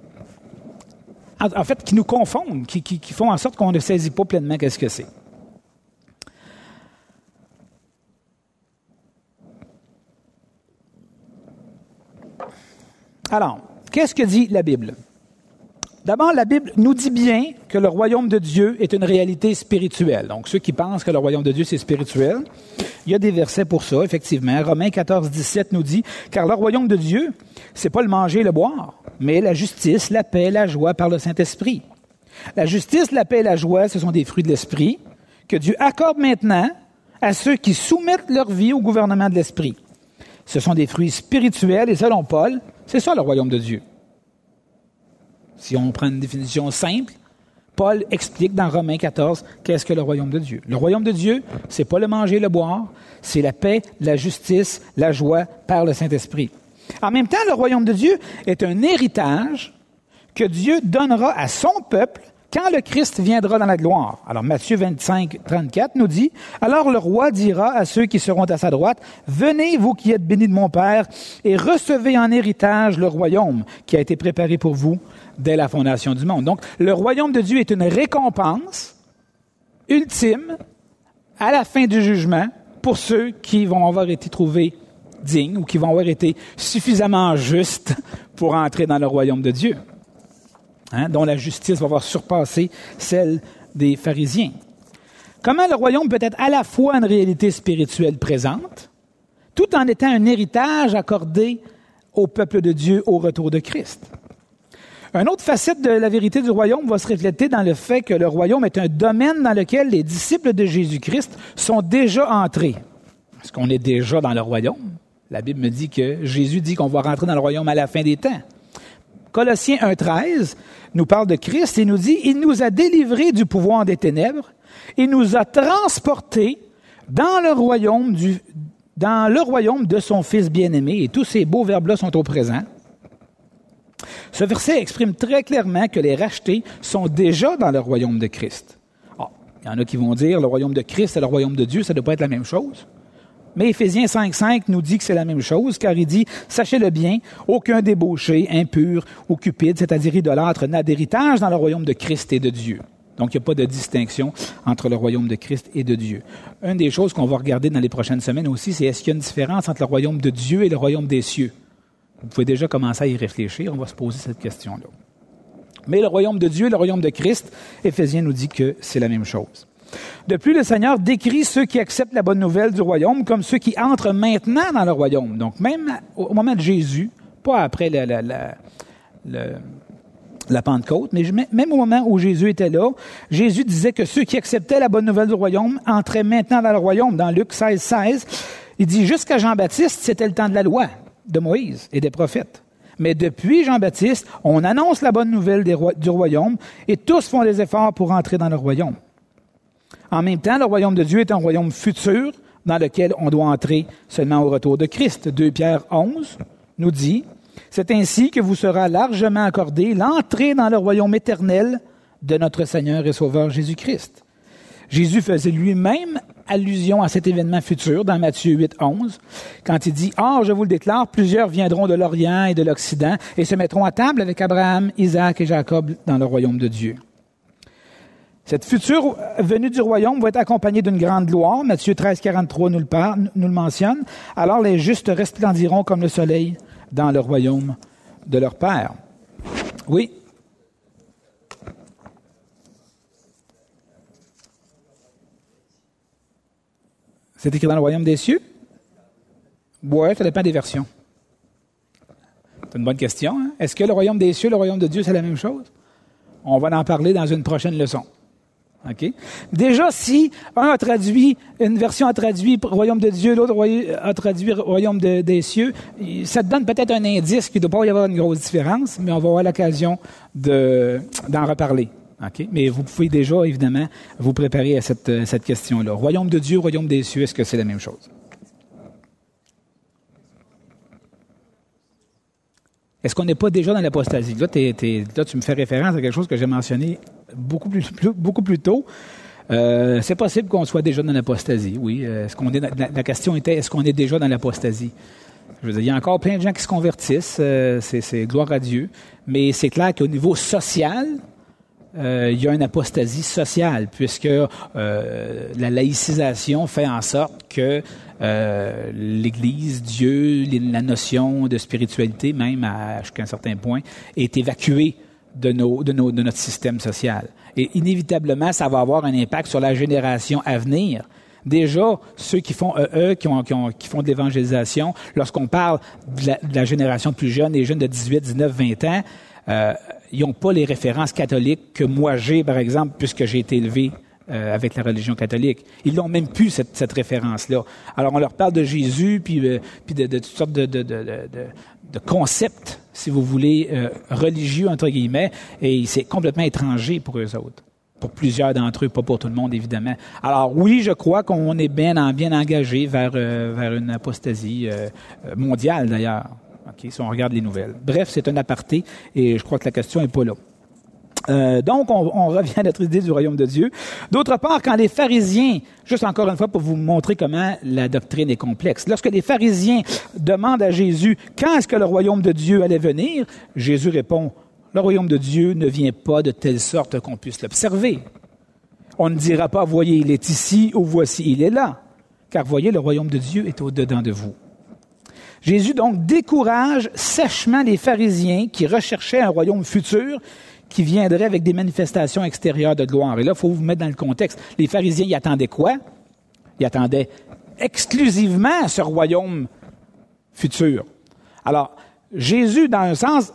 en fait, qui nous confondent, qui, qui, qui font en sorte qu'on ne saisit pas pleinement qu'est-ce que c'est. Alors, qu'est-ce que dit la Bible? D'abord, la Bible nous dit bien que le royaume de Dieu est une réalité spirituelle. Donc, ceux qui pensent que le royaume de Dieu, c'est spirituel, il y a des versets pour ça, effectivement. Romains quatorze, dix-sept nous dit, « Car le royaume de Dieu, c'est pas le manger et le boire, mais la justice, la paix, la joie par le Saint-Esprit. La justice, la paix et la joie, ce sont des fruits de l'Esprit que Dieu accorde maintenant à ceux qui soumettent leur vie au gouvernement de l'Esprit. Ce sont des fruits spirituels et selon Paul, c'est ça le royaume de Dieu. » Si on prend une définition simple, Paul explique dans Romains quatorze qu'est-ce que le royaume de Dieu. Le royaume de Dieu, c'est pas le manger et le boire, c'est la paix, la justice, la joie par le Saint-Esprit. En même temps, le royaume de Dieu est un héritage que Dieu donnera à son peuple quand le Christ viendra dans la gloire. Alors Matthieu vingt-cinq, trente-quatre nous dit, « Alors le roi dira à ceux qui seront à sa droite, « Venez, vous qui êtes bénis de mon Père, et recevez en héritage le royaume qui a été préparé pour vous dès la fondation du monde. » Donc, le royaume de Dieu est une récompense ultime à la fin du jugement pour ceux qui vont avoir été trouvés dignes ou qui vont avoir été suffisamment justes pour entrer dans le royaume de Dieu. Hein, dont la justice va avoir surpassé celle des pharisiens. Comment le royaume peut être à la fois une réalité spirituelle présente, tout en étant un héritage accordé au peuple de Dieu au retour de Christ? Une autre facette de la vérité du royaume va se refléter dans le fait que le royaume est un domaine dans lequel les disciples de Jésus-Christ sont déjà entrés. Est-ce qu'on est déjà dans le royaume? La Bible me dit que Jésus dit qu'on va rentrer dans le royaume à la fin des temps. Colossiens un, treize nous parle de Christ et nous dit « Il nous a délivrés du pouvoir des ténèbres et nous a transportés dans le royaume du, dans le royaume de son Fils bien-aimé. » Et tous ces beaux verbes-là sont au présent. Ce verset exprime très clairement que les rachetés sont déjà dans le royaume de Christ. Oh, il y en a qui vont dire le royaume de Christ et le royaume de Dieu, ça ne doit pas être la même chose. Mais Éphésiens cinq, cinq nous dit que c'est la même chose, car il dit « Sachez-le bien, aucun débauché, impur ou cupide, c'est-à-dire idolâtre, n'a d'héritage dans le royaume de Christ et de Dieu. » Donc, il n'y a pas de distinction entre le royaume de Christ et de Dieu. Une des choses qu'on va regarder dans les prochaines semaines aussi, c'est est-ce qu'il y a une différence entre le royaume de Dieu et le royaume des cieux? Vous pouvez déjà commencer à y réfléchir, on va se poser cette question-là. Mais le royaume de Dieu et le royaume de Christ, Éphésiens nous dit que c'est la même chose. De plus, le Seigneur décrit ceux qui acceptent la bonne nouvelle du royaume comme ceux qui entrent maintenant dans le royaume. Donc, même au moment de Jésus, pas après la, la, la, la, la Pentecôte, mais même au moment où Jésus était là, Jésus disait que ceux qui acceptaient la bonne nouvelle du royaume entraient maintenant dans le royaume. Dans Luc seize, seize, il dit « Jusqu'à Jean-Baptiste, c'était le temps de la loi, de Moïse et des prophètes. Mais depuis Jean-Baptiste, on annonce la bonne nouvelle des rois, du royaume et tous font des efforts pour entrer dans le royaume. » En même temps, le royaume de Dieu est un royaume futur, dans lequel on doit entrer seulement au retour de Christ. deux Pierre onze nous dit, « C'est ainsi que vous sera largement accordé l'entrée dans le royaume éternel de notre Seigneur et Sauveur Jésus-Christ. » Jésus faisait lui-même allusion à cet événement futur dans Matthieu huit, onze, quand il dit « Or, je vous le déclare, plusieurs viendront de l'Orient et de l'Occident et se mettront à table avec Abraham, Isaac et Jacob dans le royaume de Dieu. » Cette future venue du royaume va être accompagnée d'une grande gloire. Matthieu treize, quarante-trois nous le, parle, nous le mentionne. « Alors les justes resplendiront comme le soleil dans le royaume de leur Père. » Oui. C'est écrit dans le royaume des cieux? Oui, ça dépend des versions. C'est une bonne question. Hein? Est-ce que le royaume des cieux et le royaume de Dieu, c'est la même chose? On va en parler dans une prochaine leçon. Okay? Déjà, si un a traduit, une version a traduit royaume de Dieu, l'autre a traduit royaume de, des cieux, ça te donne peut-être un indice qu'il ne doit pas y avoir une grosse différence, mais on va avoir l'occasion de, d'en reparler. Okay? Mais vous pouvez déjà, évidemment, vous préparer à cette, cette question-là. Royaume de Dieu, royaume des cieux, est-ce que c'est la même chose? Est-ce qu'on n'est pas déjà dans l'apostasie? Là, t'es, t'es, là, tu me fais référence à quelque chose que j'ai mentionné beaucoup plus, plus, beaucoup plus tôt. Euh, c'est possible qu'on soit déjà dans l'apostasie, oui. Est-ce qu'on est, la, la question était, est-ce qu'on est déjà dans l'apostasie? Je veux dire, il y a encore plein de gens qui se convertissent, euh, c'est, c'est gloire à Dieu, mais c'est clair qu'au niveau social, Euh, il y a une apostasie sociale, puisque euh, la laïcisation fait en sorte que euh, l'Église, Dieu, la notion de spiritualité, même à, jusqu'à un certain point, est évacuée de, nos, de, nos, de notre système social. Et inévitablement, ça va avoir un impact sur la génération à venir. Déjà, ceux qui font E E, qui, ont, qui, ont, qui font de l'évangélisation, lorsqu'on parle de la, de la génération plus jeune, des jeunes de dix-huit, dix-neuf, vingt ans, euh, ils n'ont pas les références catholiques que moi j'ai, par exemple, puisque j'ai été élevé euh, avec la religion catholique. Ils n'ont même plus cette, cette référence-là. Alors, on leur parle de Jésus, puis, euh, puis de, de toutes sortes de, de, de, de, de concepts, si vous voulez, euh, religieux, entre guillemets, et c'est complètement étranger pour eux autres. Pour plusieurs d'entre eux, pas pour tout le monde, évidemment. Alors oui, je crois qu'on est bien, en, bien engagé vers, euh, vers une apostasie euh, mondiale, d'ailleurs. Okay, si on regarde les nouvelles. Bref, c'est un aparté et je crois que la question n'est pas là. Euh, donc, on, on revient à notre idée du royaume de Dieu. D'autre part, quand les pharisiens, juste encore une fois pour vous montrer comment la doctrine est complexe, lorsque les pharisiens demandent à Jésus quand est-ce que le royaume de Dieu allait venir, Jésus répond, le royaume de Dieu ne vient pas de telle sorte qu'on puisse l'observer. On ne dira pas, voyez, il est ici ou voici, il est là. Car voyez, le royaume de Dieu est au-dedans de vous. Jésus donc décourage sèchement les pharisiens qui recherchaient un royaume futur qui viendrait avec des manifestations extérieures de gloire. Et là, il faut vous mettre dans le contexte. Les pharisiens, ils attendaient quoi? Ils attendaient exclusivement ce royaume futur. Alors, Jésus, dans un sens,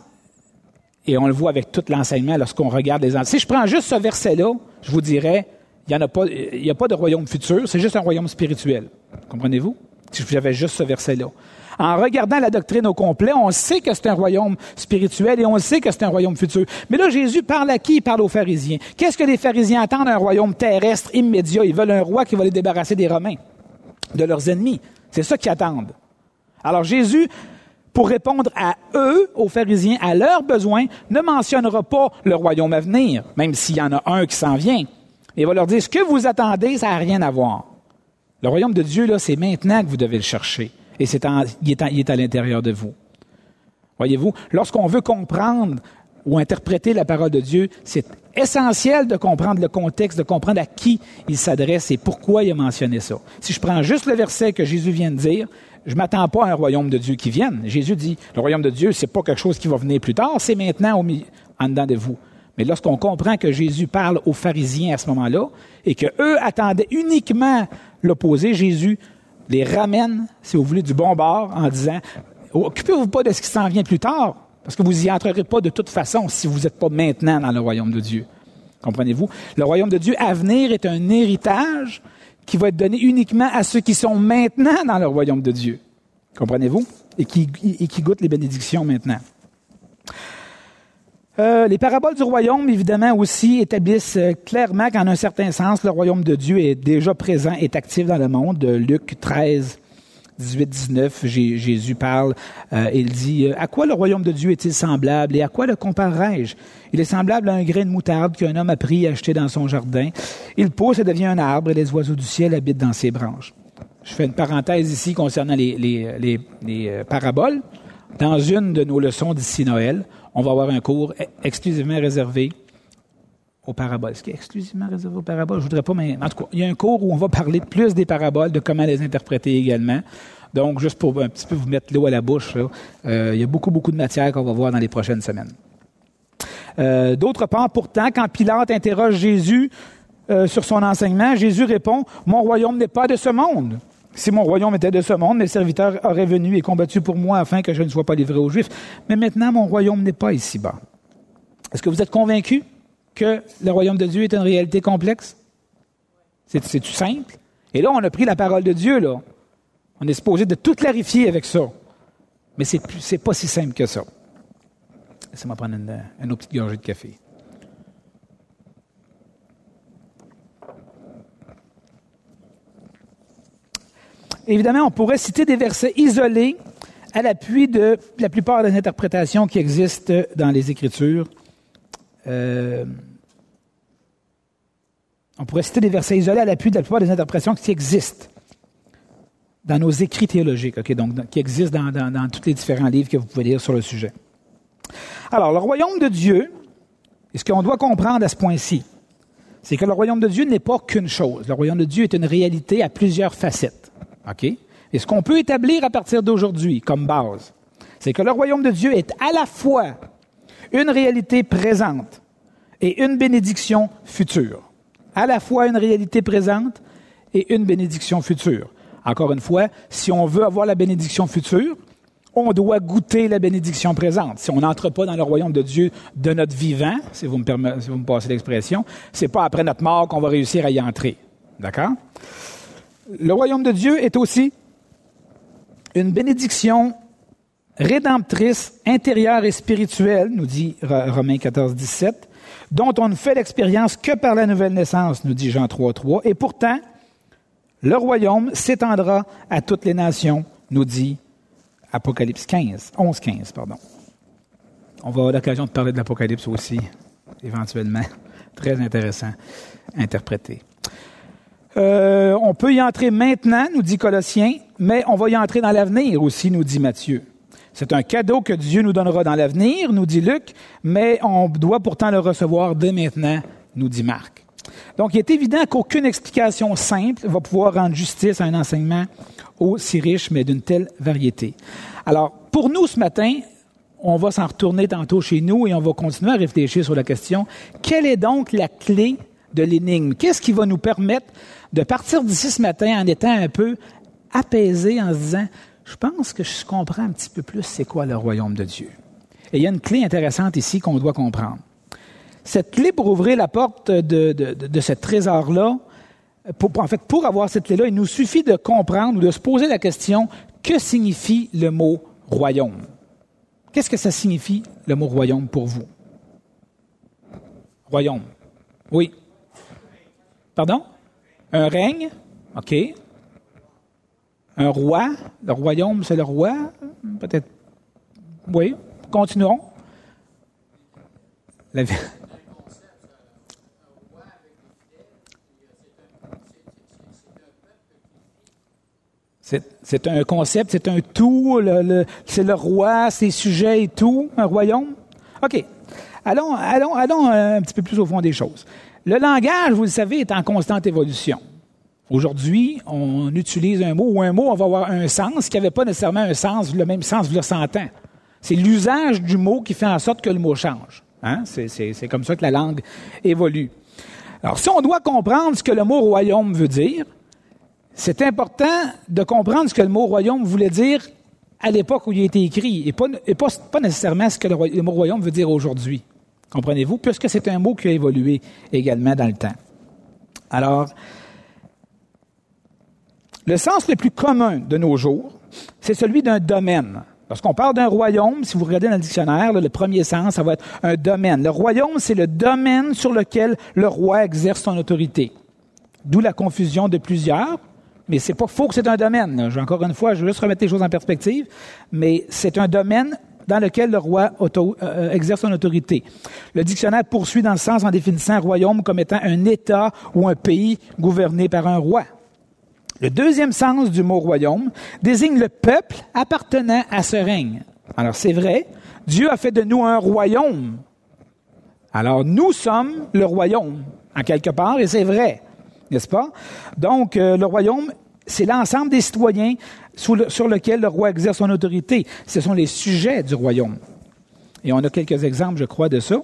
et on le voit avec tout l'enseignement lorsqu'on regarde les enseignements. Si je prends juste ce verset-là, je vous dirais, il n'y en a pas, il n'y a pas de royaume futur, c'est juste un royaume spirituel. Comprenez-vous? Si j'avais juste ce verset-là. En regardant la doctrine au complet, on sait que c'est un royaume spirituel et on sait que c'est un royaume futur. Mais là, Jésus parle à qui? Il parle aux pharisiens. Qu'est-ce que les pharisiens attendent? Un royaume terrestre immédiat. Ils veulent un roi qui va les débarrasser des Romains, de leurs ennemis. C'est ça qu'ils attendent. Alors Jésus, pour répondre à eux, aux pharisiens, à leurs besoins, ne mentionnera pas le royaume à venir, même s'il y en a un qui s'en vient. Il va leur dire, ce que vous attendez, ça n'a rien à voir. Le royaume de Dieu, là, c'est maintenant que vous devez le chercher. Et c'est en, il, est en, il est à l'intérieur de vous. Voyez-vous, lorsqu'on veut comprendre ou interpréter la parole de Dieu, c'est essentiel de comprendre le contexte, de comprendre à qui il s'adresse et pourquoi il a mentionné ça. Si je prends juste le verset que Jésus vient de dire, je ne m'attends pas à un royaume de Dieu qui vienne. Jésus dit, le royaume de Dieu, c'est pas quelque chose qui va venir plus tard, c'est maintenant au milieu, en dedans de vous. Mais lorsqu'on comprend que Jésus parle aux pharisiens à ce moment-là et qu'eux attendaient uniquement l'opposé, Jésus les ramène, si vous voulez, du bon bord en disant « Occupez-vous pas de ce qui s'en vient plus tard, parce que vous y entrerez pas de toute façon si vous n'êtes pas maintenant dans le royaume de Dieu. » Comprenez-vous? Le royaume de Dieu à venir est un héritage qui va être donné uniquement à ceux qui sont maintenant dans le royaume de Dieu. Comprenez-vous? Et qui, et qui goûtent les bénédictions maintenant. Euh, les paraboles du royaume, évidemment, aussi établissent euh, clairement qu'en un certain sens, le royaume de Dieu est déjà présent, est actif dans le monde. Euh, Luc treize, dix-huit, dix-neuf, J- Jésus parle, euh, il dit « À quoi le royaume de Dieu est-il semblable et à quoi le comparerai-je? Il est semblable à un grain de moutarde qu'un homme a pris et acheté dans son jardin. Il pousse et devient un arbre et les oiseaux du ciel habitent dans ses branches. » Je fais une parenthèse ici concernant les, les, les, les euh, paraboles. Dans une de nos leçons d'ici Noël, on va avoir un cours exclusivement réservé aux paraboles. Est-ce qu'il est exclusivement réservé aux paraboles? Je voudrais pas, mais en tout cas, il y a un cours où on va parler plus des paraboles, de comment les interpréter également. Donc, juste pour un petit peu vous mettre l'eau à la bouche, là, euh, il y a beaucoup, beaucoup de matière qu'on va voir dans les prochaines semaines. Euh, d'autre part, pourtant, quand Pilate interroge Jésus euh, sur son enseignement, Jésus répond « Mon royaume n'est pas de ce monde. Si mon royaume était de ce monde, mes serviteurs auraient venu et combattu pour moi afin que je ne sois pas livré aux Juifs. Mais maintenant, mon royaume n'est pas ici-bas. » Est-ce que vous êtes convaincus que le royaume de Dieu est une réalité complexe? C'est, c'est-tu simple? Et là, on a pris la parole de Dieu, là. On est supposé de tout clarifier avec ça. Mais c'est, plus, c'est pas si simple que ça. Laissez-moi prendre une, une autre petite gorgée de café. Évidemment, on pourrait citer des versets isolés à l'appui de la plupart des interprétations qui existent dans les Écritures. Euh, on pourrait citer des versets isolés à l'appui de la plupart des interprétations qui existent dans nos écrits théologiques, okay, donc dans, qui existent dans, dans, dans tous les différents livres que vous pouvez lire sur le sujet. Alors, le royaume de Dieu, et ce qu'on doit comprendre à ce point-ci, c'est que le royaume de Dieu n'est pas qu'une chose. Le royaume de Dieu est une réalité à plusieurs facettes. OK? Et ce qu'on peut établir à partir d'aujourd'hui comme base, c'est que le royaume de Dieu est à la fois une réalité présente et une bénédiction future. À la fois une réalité présente et une bénédiction future. Encore une fois, si on veut avoir la bénédiction future, on doit goûter la bénédiction présente. Si on n'entre pas dans le royaume de Dieu de notre vivant, si vous me, permettez, si vous me passez l'expression, c'est pas après notre mort qu'on va réussir à y entrer. D'accord? Le royaume de Dieu est aussi une bénédiction rédemptrice, intérieure et spirituelle, nous dit Romains quatorze, dix-sept, dont on ne fait l'expérience que par la nouvelle naissance, nous dit Jean trois, trois, et pourtant, le royaume s'étendra à toutes les nations, nous dit Apocalypse quinze, onze, quinze, pardon. On va avoir l'occasion de parler de l'Apocalypse aussi, éventuellement. Très intéressant à interpréter. Euh, on peut y entrer maintenant, nous dit Colossiens, mais on va y entrer dans l'avenir aussi, nous dit Matthieu. C'est un cadeau que Dieu nous donnera dans l'avenir, nous dit Luc, mais on doit pourtant le recevoir dès maintenant, nous dit Marc. Donc, il est évident qu'aucune explication simple va pouvoir rendre justice à un enseignement aussi riche, mais d'une telle variété. Alors, pour nous, ce matin, on va s'en retourner tantôt chez nous et on va continuer à réfléchir sur la question, quelle est donc la clé de l'énigme? Qu'est-ce qui va nous permettre de partir d'ici ce matin en étant un peu apaisé, en se disant, je pense que je comprends un petit peu plus c'est quoi le royaume de Dieu. Et il y a une clé intéressante ici qu'on doit comprendre. Cette clé pour ouvrir la porte de, de, de, de ce trésor-là, pour, en fait, pour avoir cette clé-là, il nous suffit de comprendre ou de se poser la question, que signifie le mot royaume? Qu'est-ce que ça signifie, le mot royaume, pour vous? Royaume. Oui. Pardon? Un règne? OK. Un roi? Le royaume, c'est le roi? Peut-être. Oui. Continuons. La... C'est, c'est un concept, c'est un tout, le, le, c'est le roi, ses sujets et tout, un royaume. OK. Allons, allons, allons un petit peu plus au fond des choses. Le langage, vous le savez, est en constante évolution. Aujourd'hui, on utilise un mot, ou un mot, on va avoir un sens qui n'avait pas nécessairement un sens, le même sens, le cent ans. C'est l'usage du mot qui fait en sorte que le mot change. Hein? C'est, c'est, c'est comme ça que la langue évolue. Alors, si on doit comprendre ce que le mot royaume veut dire, c'est important de comprendre ce que le mot royaume voulait dire à l'époque où il a été écrit, et pas, et pas, pas nécessairement ce que le, le mot royaume veut dire aujourd'hui. Comprenez-vous? Puisque c'est un mot qui a évolué également dans le temps. Alors, le sens le plus commun de nos jours, c'est celui d'un domaine. Lorsqu'on parle d'un royaume, si vous regardez dans le dictionnaire, là, le premier sens, ça va être un domaine. Le royaume, c'est le domaine sur lequel le roi exerce son autorité. D'où la confusion de plusieurs, mais c'est pas faux que c'est un domaine. Là. Encore une fois, je veux juste remettre les choses en perspective, mais c'est un domaine dans lequel le roi auto, euh, exerce son autorité. Le dictionnaire poursuit dans le sens en définissant un royaume comme étant un État ou un pays gouverné par un roi. Le deuxième sens du mot royaume désigne le peuple appartenant à ce règne. Alors c'est vrai, Dieu a fait de nous un royaume. Alors nous sommes le royaume, en quelque part, et c'est vrai, n'est-ce pas? Donc euh, le royaume, c'est l'ensemble des citoyens sur, le, sur lequel le roi exerce son autorité. Ce sont les sujets du royaume. Et on a quelques exemples, je crois, de ça.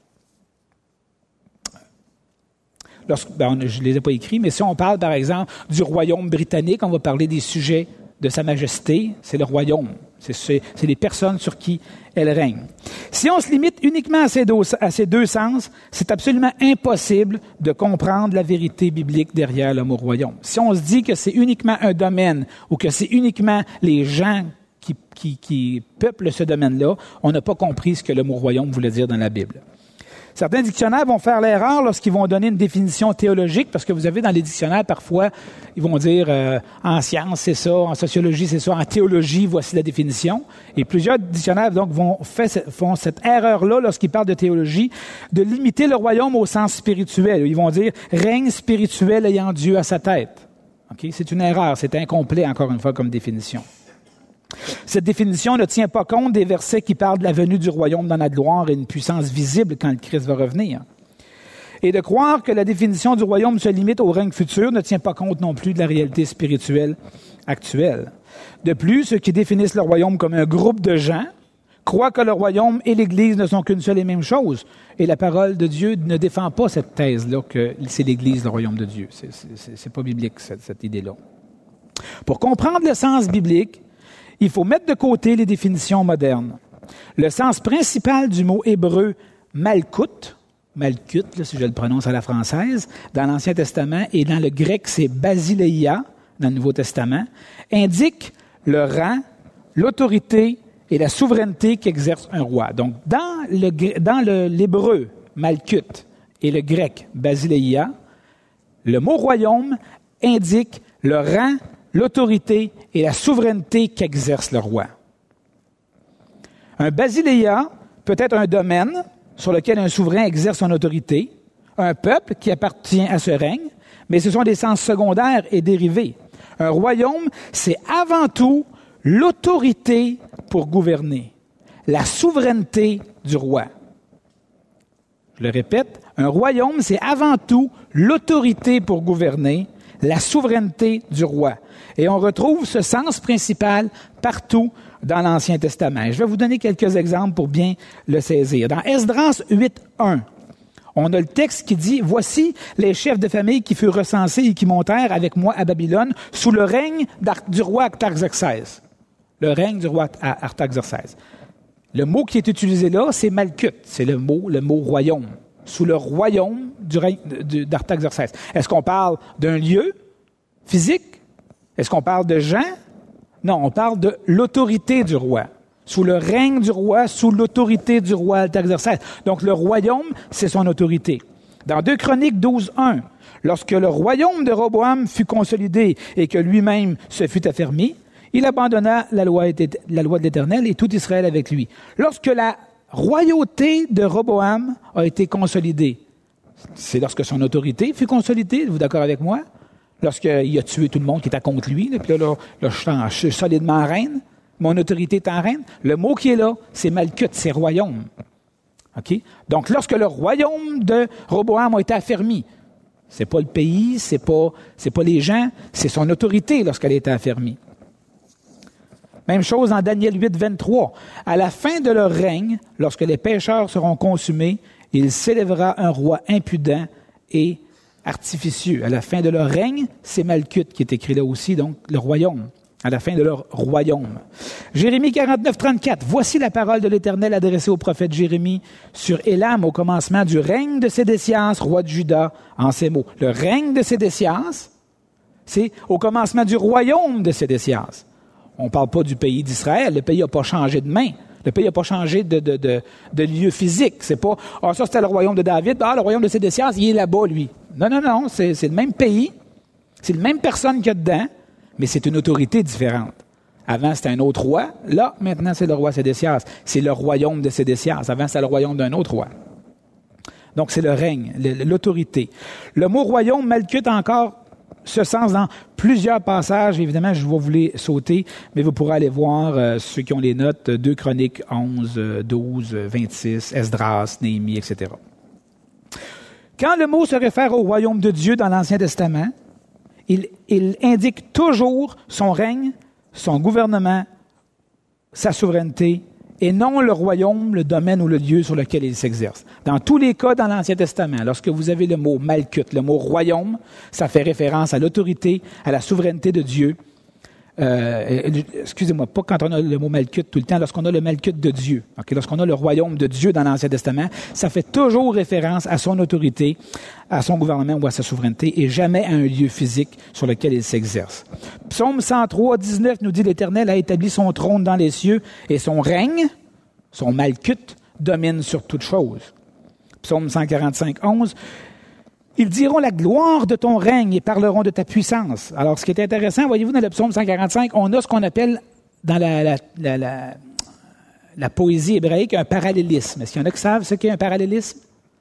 Lorsque, ben, je ne les ai pas écrits, mais si on parle, par exemple, du royaume britannique, on va parler des sujets de Sa Majesté, c'est le royaume. C'est, c'est, c'est les personnes sur qui elle règne. Si on se limite uniquement à ces, deux, à ces deux sens, c'est absolument impossible de comprendre la vérité biblique derrière le mot royaume. Si on se dit que c'est uniquement un domaine ou que c'est uniquement les gens qui, qui, qui peuplent ce domaine-là, on n'a pas compris ce que le mot royaume voulait dire dans la Bible. Certains dictionnaires vont faire l'erreur lorsqu'ils vont donner une définition théologique, parce que vous avez dans les dictionnaires, parfois, ils vont dire euh, en sciences, c'est ça, en sociologie, c'est ça, en théologie, voici la définition. Et plusieurs dictionnaires donc vont fait, font cette erreur-là lorsqu'ils parlent de théologie, de limiter le royaume au sens spirituel. Ils vont dire règne spirituel ayant Dieu à sa tête. Okay? C'est une erreur, c'est incomplet encore une fois comme définition. Cette définition ne tient pas compte des versets qui parlent de la venue du royaume dans la gloire et une puissance visible quand le Christ va revenir. Et de croire que la définition du royaume se limite au règne futur ne tient pas compte non plus de la réalité spirituelle actuelle. De plus, ceux qui définissent le royaume comme un groupe de gens croient que le royaume et l'Église ne sont qu'une seule et même chose. Et la parole de Dieu ne défend pas cette thèse-là que c'est l'Église, le royaume de Dieu. C'est, c'est, c'est pas biblique, cette, cette idée-là. Pour comprendre le sens biblique, il faut mettre de côté les définitions modernes. Le sens principal du mot hébreu « malkout », malkut, là, si je le prononce à la française, dans l'Ancien Testament, et dans le grec, c'est basileia, dans le Nouveau Testament, indique le rang, l'autorité et la souveraineté qu'exerce un roi. Donc, dans, le, dans le, l'hébreu « malkut » et le grec « basileia », le mot « royaume » indique le rang, l'autorité et la souveraineté qu'exerce le roi. Un basileia peut être un domaine sur lequel un souverain exerce son autorité, un peuple qui appartient à ce règne, mais ce sont des sens secondaires et dérivés. Un royaume, c'est avant tout l'autorité pour gouverner, la souveraineté du roi. Je le répète, un royaume, c'est avant tout l'autorité pour gouverner, la souveraineté du roi. Et on retrouve ce sens principal partout dans l'Ancien Testament. Je vais vous donner quelques exemples pour bien le saisir. Dans Esdras huit un, on a le texte qui dit « Voici les chefs de famille qui furent recensés et qui montèrent avec moi à Babylone sous le règne du roi Artaxerxès. » Le règne du roi Artaxerxès. Le mot qui est utilisé là, c'est « malkut », c'est le mot, le mot « royaume ». Sous le royaume du règne d'Artaxerxès. Est-ce qu'on parle d'un lieu physique? Est-ce qu'on parle de gens? Non, on parle de l'autorité du roi. Sous le règne du roi, sous l'autorité du roi Artaxerxès. Donc le royaume, c'est son autorité. Dans deux Chroniques douze un, lorsque le royaume de Roboam fut consolidé et que lui-même se fut affermi, il abandonna la loi, la loi de l'Éternel et tout Israël avec lui. Lorsque la royauté de Roboam a été consolidée. C'est lorsque son autorité fut consolidée, êtes-vous d'accord avec moi? Lorsqu'il a tué tout le monde qui était contre lui, là, puis là, là, là je, suis en, je suis solidement en reine, mon autorité est en reine. Le mot qui est là, c'est malkut, c'est royaume. Okay? Donc, lorsque le royaume de Roboam a été affermi, c'est pas le pays, c'est pas, c'est pas les gens, c'est son autorité lorsqu'elle a été affermie. Même chose en Daniel huit vingt-trois. À la fin de leur règne, lorsque les pécheurs seront consumés, il s'élèvera un roi impudent et artificieux. À la fin de leur règne, c'est Malkut qui est écrit là aussi, donc le royaume. À la fin de leur royaume. Jérémie quarante-neuf trente-quatre. Voici la parole de l'Éternel adressée au prophète Jérémie sur Élam au commencement du règne de Sédécias, roi de Juda, en ces mots. Le règne de Sédécias, c'est au commencement du royaume de Sédécias. On ne parle pas du pays d'Israël. Le pays n'a pas changé de main. Le pays n'a pas changé de, de, de, de lieu physique. C'est pas, ah, ça c'était le royaume de David, ah, le royaume de Sédécias, il est là-bas, lui. Non, non, non, c'est, c'est le même pays. C'est la même personne qu'il y a dedans, mais c'est une autorité différente. Avant, c'était un autre roi. Là, maintenant, c'est le roi Sédécias. C'est le royaume de Sédécias. Avant, c'était le royaume d'un autre roi. Donc, c'est le règne, l'autorité. Le mot royaume, Malkut, encore ce sens dans plusieurs passages. Évidemment, je vais vous les sauter, mais vous pourrez aller voir, euh, ceux qui ont les notes, deux Chroniques onze, douze, vingt-six, Esdras, Néhémie, et cetera. Quand le mot se réfère au royaume de Dieu dans l'Ancien Testament, il, il indique toujours son règne, son gouvernement, sa souveraineté, et non le royaume, le domaine ou le lieu sur lequel il s'exerce. Dans tous les cas dans l'Ancien Testament, lorsque vous avez le mot Malkut, le mot royaume, ça fait référence à l'autorité, à la souveraineté de Dieu. Euh, excusez-moi, pas quand on a le mot Malkut tout le temps, lorsqu'on a le Malkut de Dieu, okay, lorsqu'on a le royaume de Dieu dans l'Ancien Testament, ça fait toujours référence à son autorité, à son gouvernement ou à sa souveraineté, et jamais à un lieu physique sur lequel il s'exerce. Psaume cent trois, dix-neuf nous dit « L'Éternel a établi son trône dans les cieux, et son règne, son Malkut, domine sur toutes choses. » Psaume cent quarante-cinq, onze. Ils diront la gloire de ton règne et parleront de ta puissance. Alors, ce qui est intéressant, voyez-vous, dans le psaume cent quarante-cinq, on a ce qu'on appelle dans la, la, la, la, la poésie hébraïque un parallélisme. Est-ce qu'il y en a qui savent ce qu'est un parallélisme?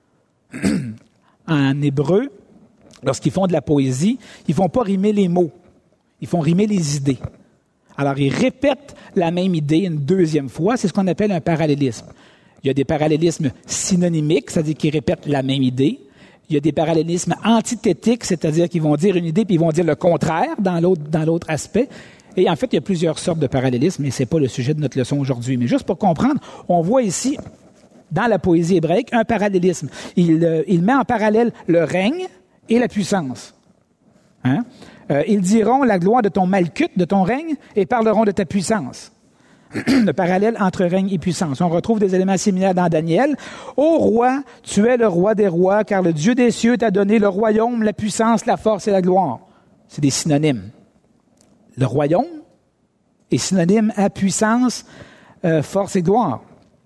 En hébreu, lorsqu'ils font de la poésie, ils ne font pas rimer les mots, ils font rimer les idées. Alors, ils répètent la même idée une deuxième fois, c'est ce qu'on appelle un parallélisme. Il y a des parallélismes synonymiques, c'est-à-dire qu'ils répètent la même idée. Il y a des parallélismes antithétiques, c'est-à-dire qu'ils vont dire une idée puis ils vont dire le contraire dans l'autre, dans l'autre aspect. Et en fait, il y a plusieurs sortes de parallélismes, mais ce n'est pas le sujet de notre leçon aujourd'hui. Mais juste pour comprendre, on voit ici, dans la poésie hébraïque, un parallélisme. Il, euh, il met en parallèle le règne et la puissance. Hein? Euh, ils diront la gloire de ton Malkut, de ton règne, et parleront de ta puissance. Le parallèle entre règne et puissance. On retrouve des éléments similaires dans Daniel. Ô roi, tu es le roi des rois, car le Dieu des cieux t'a donné le royaume, la puissance, la force et la gloire. C'est des synonymes. Le royaume est synonyme à puissance, euh, force et gloire.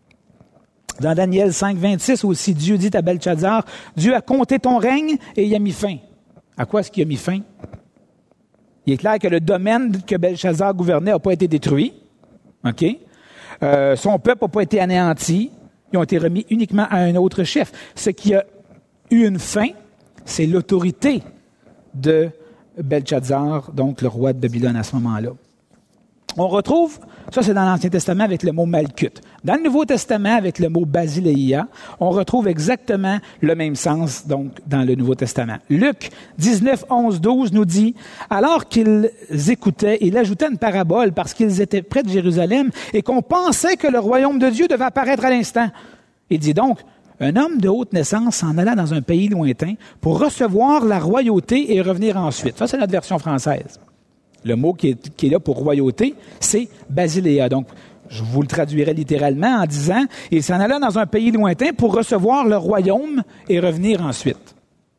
Dans Daniel cinq, vingt-six aussi, Dieu dit à Belchazzar, Dieu a compté ton règne et il a mis fin. À quoi est-ce qu'il a mis fin? Il est clair que le domaine que Belchazzar gouvernait n'a pas été détruit. OK? Euh, son peuple n'a pas été anéanti. Ils ont été remis uniquement à un autre chef. Ce qui a eu une fin, c'est l'autorité de Belchazzar, donc le roi de Babylone à ce moment-là. On retrouve, ça c'est dans l'Ancien Testament avec le mot Malkut. Dans le Nouveau Testament avec le mot Basileia, on retrouve exactement le même sens donc dans le Nouveau Testament. Luc dix-neuf, onze, douze nous dit, alors qu'ils écoutaient, il ajoutait une parabole parce qu'ils étaient près de Jérusalem et qu'on pensait que le royaume de Dieu devait apparaître à l'instant. Il dit donc, un homme de haute naissance s'en alla dans un pays lointain pour recevoir la royauté et revenir ensuite. Ça, c'est notre version française. Le mot qui est, qui est là pour royauté, c'est Basileia. Donc, je vous le traduirai littéralement en disant, il s'en alla dans un pays lointain pour recevoir le royaume et revenir ensuite.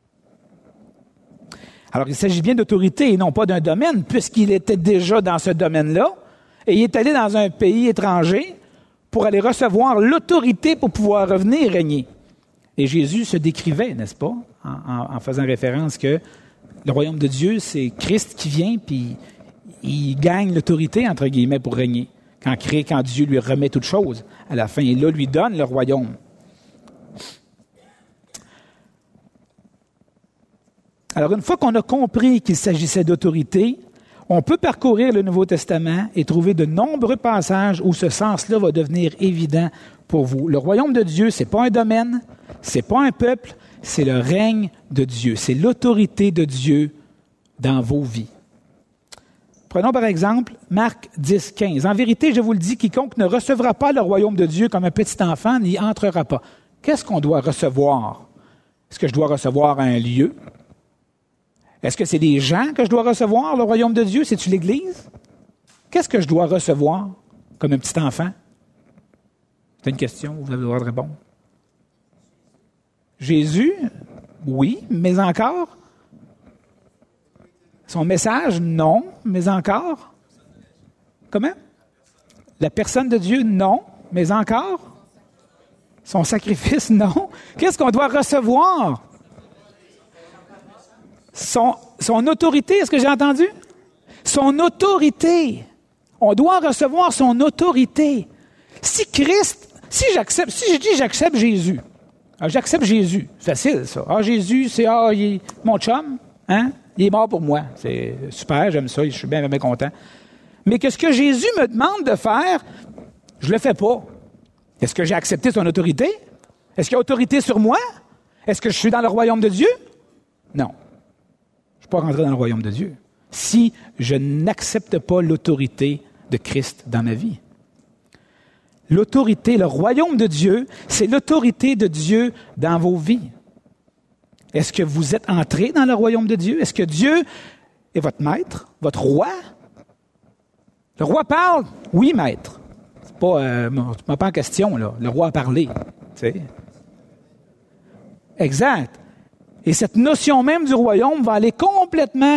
Alors, il s'agit bien d'autorité et non pas d'un domaine, puisqu'il était déjà dans ce domaine-là, et il est allé dans un pays étranger pour aller recevoir l'autorité pour pouvoir revenir régner. Et Jésus se décrivait, n'est-ce pas, en, en, en faisant référence que le royaume de Dieu, c'est Christ qui vient, puis il gagne l'autorité, entre guillemets, pour régner. Quand, quand Dieu lui remet toute chose à la fin, et là, lui donne le royaume. Alors, une fois qu'on a compris qu'il s'agissait d'autorité, on peut parcourir le Nouveau Testament et trouver de nombreux passages où ce sens-là va devenir évident pour vous. Le royaume de Dieu, c'est pas un domaine, c'est pas un peuple, c'est le règne de Dieu. C'est l'autorité de Dieu dans vos vies. Prenons par exemple Marc dix, quinze. En vérité, je vous le dis, quiconque ne recevra pas le royaume de Dieu comme un petit enfant n'y entrera pas. Qu'est-ce qu'on doit recevoir? Est-ce que je dois recevoir un lieu? Est-ce que c'est des gens que je dois recevoir, le royaume de Dieu? C'est-tu l'Église? Qu'est-ce que je dois recevoir comme un petit enfant? C'est une question, vous avez le droit de répondre. Jésus, oui, mais encore? Son message, non, mais encore? Comment? La personne de Dieu, non. Mais encore? Son sacrifice, non. Qu'est-ce qu'on doit recevoir? Son, son autorité, est-ce que j'ai entendu? Son autorité. On doit recevoir son autorité. Si Christ, si j'accepte, si je dis j'accepte Jésus, alors j'accepte Jésus, facile ça. Ah, Jésus, c'est ah, il est mon chum, hein? Il est mort pour moi. C'est super, j'aime ça, je suis bien, bien content. Mais que ce que Jésus me demande de faire, je le fais pas. Est-ce que j'ai accepté son autorité? Est-ce qu'il y a autorité sur moi? Est-ce que je suis dans le royaume de Dieu? Non. Je ne suis pas rentré dans le royaume de Dieu. Si je n'accepte pas l'autorité de Christ dans ma vie. L'autorité, le royaume de Dieu, c'est l'autorité de Dieu dans vos vies. Est-ce que vous êtes entrés dans le royaume de Dieu? Est-ce que Dieu est votre maître, votre roi? Le roi parle? Oui, maître. C'est pas, euh, tu m'as pas en question, là. Le roi a parlé. Tu sais. Exact. Et cette notion même du royaume va aller complètement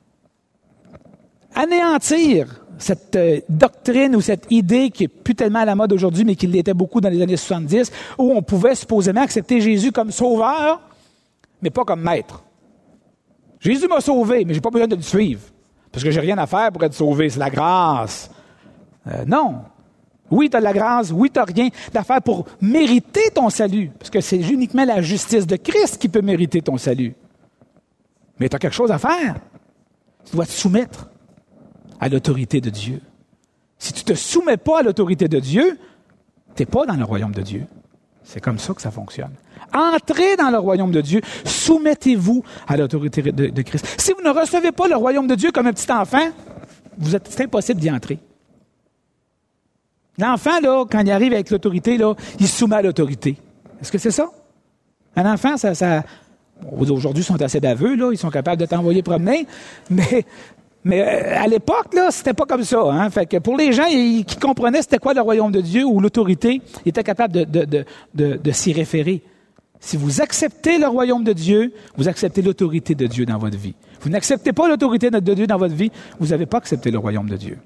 anéantir cette euh, doctrine ou cette idée qui est plus tellement à la mode aujourd'hui, mais qui l'était beaucoup dans les années soixante-dix, où on pouvait supposément accepter Jésus comme sauveur, mais pas comme maître. Jésus m'a sauvé, mais j'ai pas besoin de le suivre, parce que j'ai rien à faire pour être sauvé, c'est la grâce. Euh, non. Oui, tu as de la grâce, oui, tu n'as rien d'affaire pour mériter ton salut, parce que c'est uniquement la justice de Christ qui peut mériter ton salut. Mais tu as quelque chose à faire. Tu dois te soumettre à l'autorité de Dieu. Si tu ne te soumets pas à l'autorité de Dieu, tu n'es pas dans le royaume de Dieu. C'est comme ça que ça fonctionne. Entrez dans le royaume de Dieu, soumettez-vous à l'autorité de, de Christ. Si vous ne recevez pas le royaume de Dieu comme un petit enfant, vous êtes, c'est impossible d'y entrer. L'enfant, là, quand il arrive avec l'autorité, là, il se soumet à l'autorité. Est-ce que c'est ça? Un enfant, ça, ça aujourd'hui, ils sont assez baveux, là, ils sont capables de t'envoyer promener, mais, mais à l'époque, là, c'était pas comme ça. Hein? Fait que pour les gens ils, qui comprenaient c'était quoi le royaume de Dieu ou l'autorité, ils étaient capables de, de, de, de, de s'y référer. Si vous acceptez le royaume de Dieu, vous acceptez l'autorité de Dieu dans votre vie. Vous n'acceptez pas l'autorité de Dieu dans votre vie, vous n'avez pas accepté le royaume de Dieu.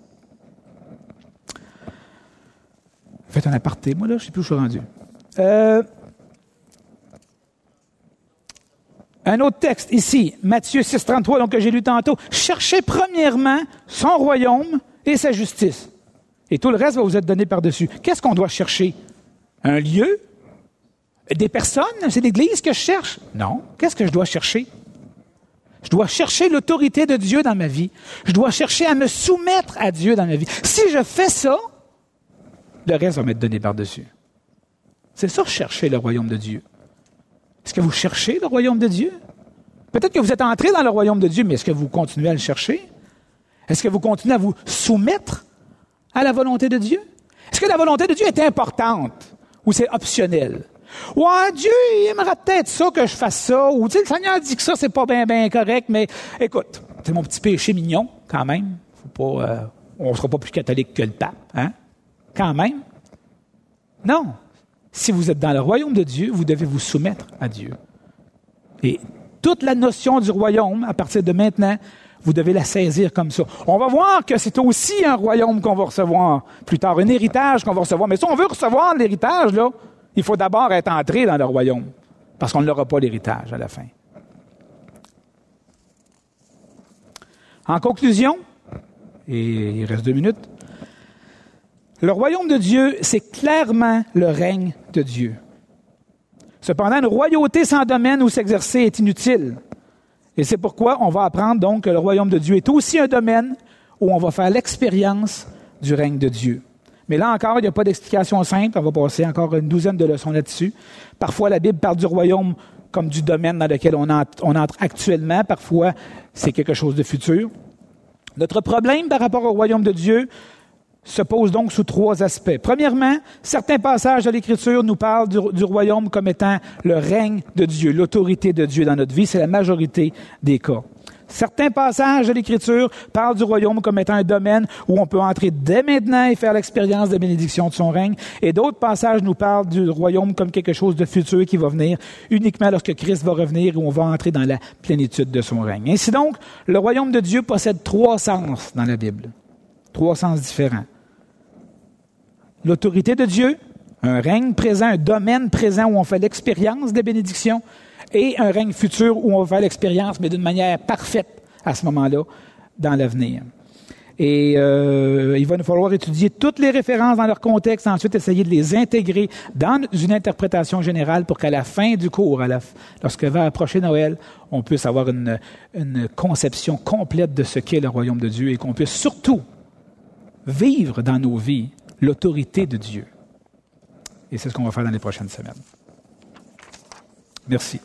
Faites un aparté. Moi, là, je ne sais plus où je suis rendu. Euh, un autre texte ici, Matthieu six, trente-trois, donc que j'ai lu tantôt. Cherchez premièrement son royaume et sa justice. Et tout le reste va vous être donné par-dessus. Qu'est-ce qu'on doit chercher? Un lieu? Des personnes? C'est l'Église que je cherche? Non. Qu'est-ce que je dois chercher? Je dois chercher l'autorité de Dieu dans ma vie. Je dois chercher à me soumettre à Dieu dans ma vie. Si je fais ça, le reste va m'être donné par-dessus. C'est ça, chercher le royaume de Dieu. Est-ce que vous cherchez le royaume de Dieu? Peut-être que vous êtes entré dans le royaume de Dieu, mais est-ce que vous continuez à le chercher? Est-ce que vous continuez à vous soumettre à la volonté de Dieu? Est-ce que la volonté de Dieu est importante ou c'est optionnel? Ouais, Dieu, il aimerait peut-être ça que je fasse ça, ou tu sais, le Seigneur dit que ça, c'est pas bien bien correct, mais écoute, c'est mon petit péché mignon, quand même. Faut pas, euh, on ne sera pas plus catholique que le pape, hein? Quand même. Non. Si vous êtes dans le royaume de Dieu, vous devez vous soumettre à Dieu. Et toute la notion du royaume, à partir de maintenant, vous devez la saisir comme ça. On va voir que c'est aussi un royaume qu'on va recevoir plus tard, un héritage qu'on va recevoir. Mais si on veut recevoir l'héritage, là, il faut d'abord être entré dans le royaume, parce qu'on n'aura pas l'héritage à la fin. En conclusion, et il reste deux minutes, le royaume de Dieu, c'est clairement le règne de Dieu. Cependant, une royauté sans domaine où s'exercer est inutile. Et c'est pourquoi on va apprendre donc que le royaume de Dieu est aussi un domaine où on va faire l'expérience du règne de Dieu. Mais là encore, il n'y a pas d'explication simple. On va passer encore une douzaine de leçons là-dessus. Parfois, la Bible parle du royaume comme du domaine dans lequel on entre, on entre actuellement. Parfois, c'est quelque chose de futur. Notre problème par rapport au royaume de Dieu se pose donc sous trois aspects. Premièrement, certains passages de l'Écriture nous parlent du, du royaume comme étant le règne de Dieu, l'autorité de Dieu dans notre vie. C'est la majorité des cas. Certains passages de l'Écriture parlent du royaume comme étant un domaine où on peut entrer dès maintenant et faire l'expérience de bénédiction de son règne. Et d'autres passages nous parlent du royaume comme quelque chose de futur qui va venir uniquement lorsque Christ va revenir et où on va entrer dans la plénitude de son règne. Ainsi donc, le royaume de Dieu possède trois sens dans la Bible. Trois sens différents. L'autorité de Dieu, un règne présent, un domaine présent où on fait l'expérience de la bénédiction, et un règne futur où on va faire l'expérience, mais d'une manière parfaite à ce moment-là, dans l'avenir. Et euh, il va nous falloir étudier toutes les références dans leur contexte, ensuite essayer de les intégrer dans une interprétation générale pour qu'à la fin du cours, à la, lorsque va approcher Noël, on puisse avoir une, une conception complète de ce qu'est le royaume de Dieu et qu'on puisse surtout vivre dans nos vies l'autorité de Dieu. Et c'est ce qu'on va faire dans les prochaines semaines. Merci.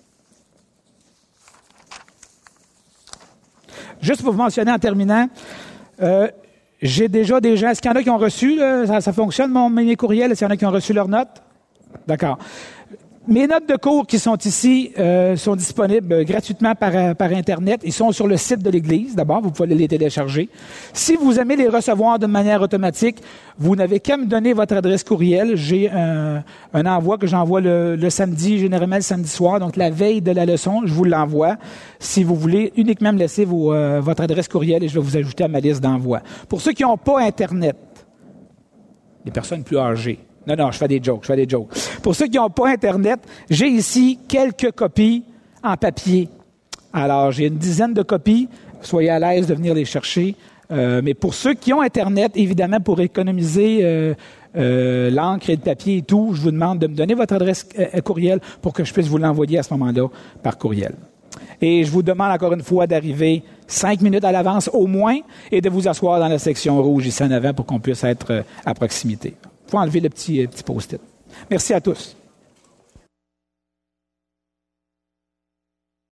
Juste pour vous mentionner en terminant, euh, j'ai déjà des gens, est-ce qu'il y en a qui ont reçu, là, ça, ça fonctionne mon, mes courriels, est-ce qu'il y en a qui ont reçu leurs notes? D'accord. Mes notes de cours qui sont ici euh, sont disponibles gratuitement par, par Internet. Ils sont sur le site de l'Église. D'abord, vous pouvez les télécharger. Si vous aimez les recevoir de manière automatique, vous n'avez qu'à me donner votre adresse courriel. J'ai un, un envoi que j'envoie le, le samedi, généralement le samedi soir, donc la veille de la leçon, je vous l'envoie. Si vous voulez uniquement me laisser vos, euh, votre adresse courriel et je vais vous ajouter à ma liste d'envoi. Pour ceux qui n'ont pas Internet, les personnes plus âgées, Non, non, je fais des jokes, je fais des jokes. Pour ceux qui n'ont pas Internet, j'ai ici quelques copies en papier. Alors, j'ai une dizaine de copies. Soyez à l'aise de venir les chercher. Euh, mais pour ceux qui ont Internet, évidemment, pour économiser euh, euh, l'encre et le papier et tout, je vous demande de me donner votre adresse euh, courriel pour que je puisse vous l'envoyer à ce moment-là par courriel. Et je vous demande encore une fois d'arriver cinq minutes à l'avance au moins et de vous asseoir dans la section rouge ici en avant pour qu'on puisse être euh, à proximité. Il faut enlever le petit, euh, petit post-it. Merci à tous.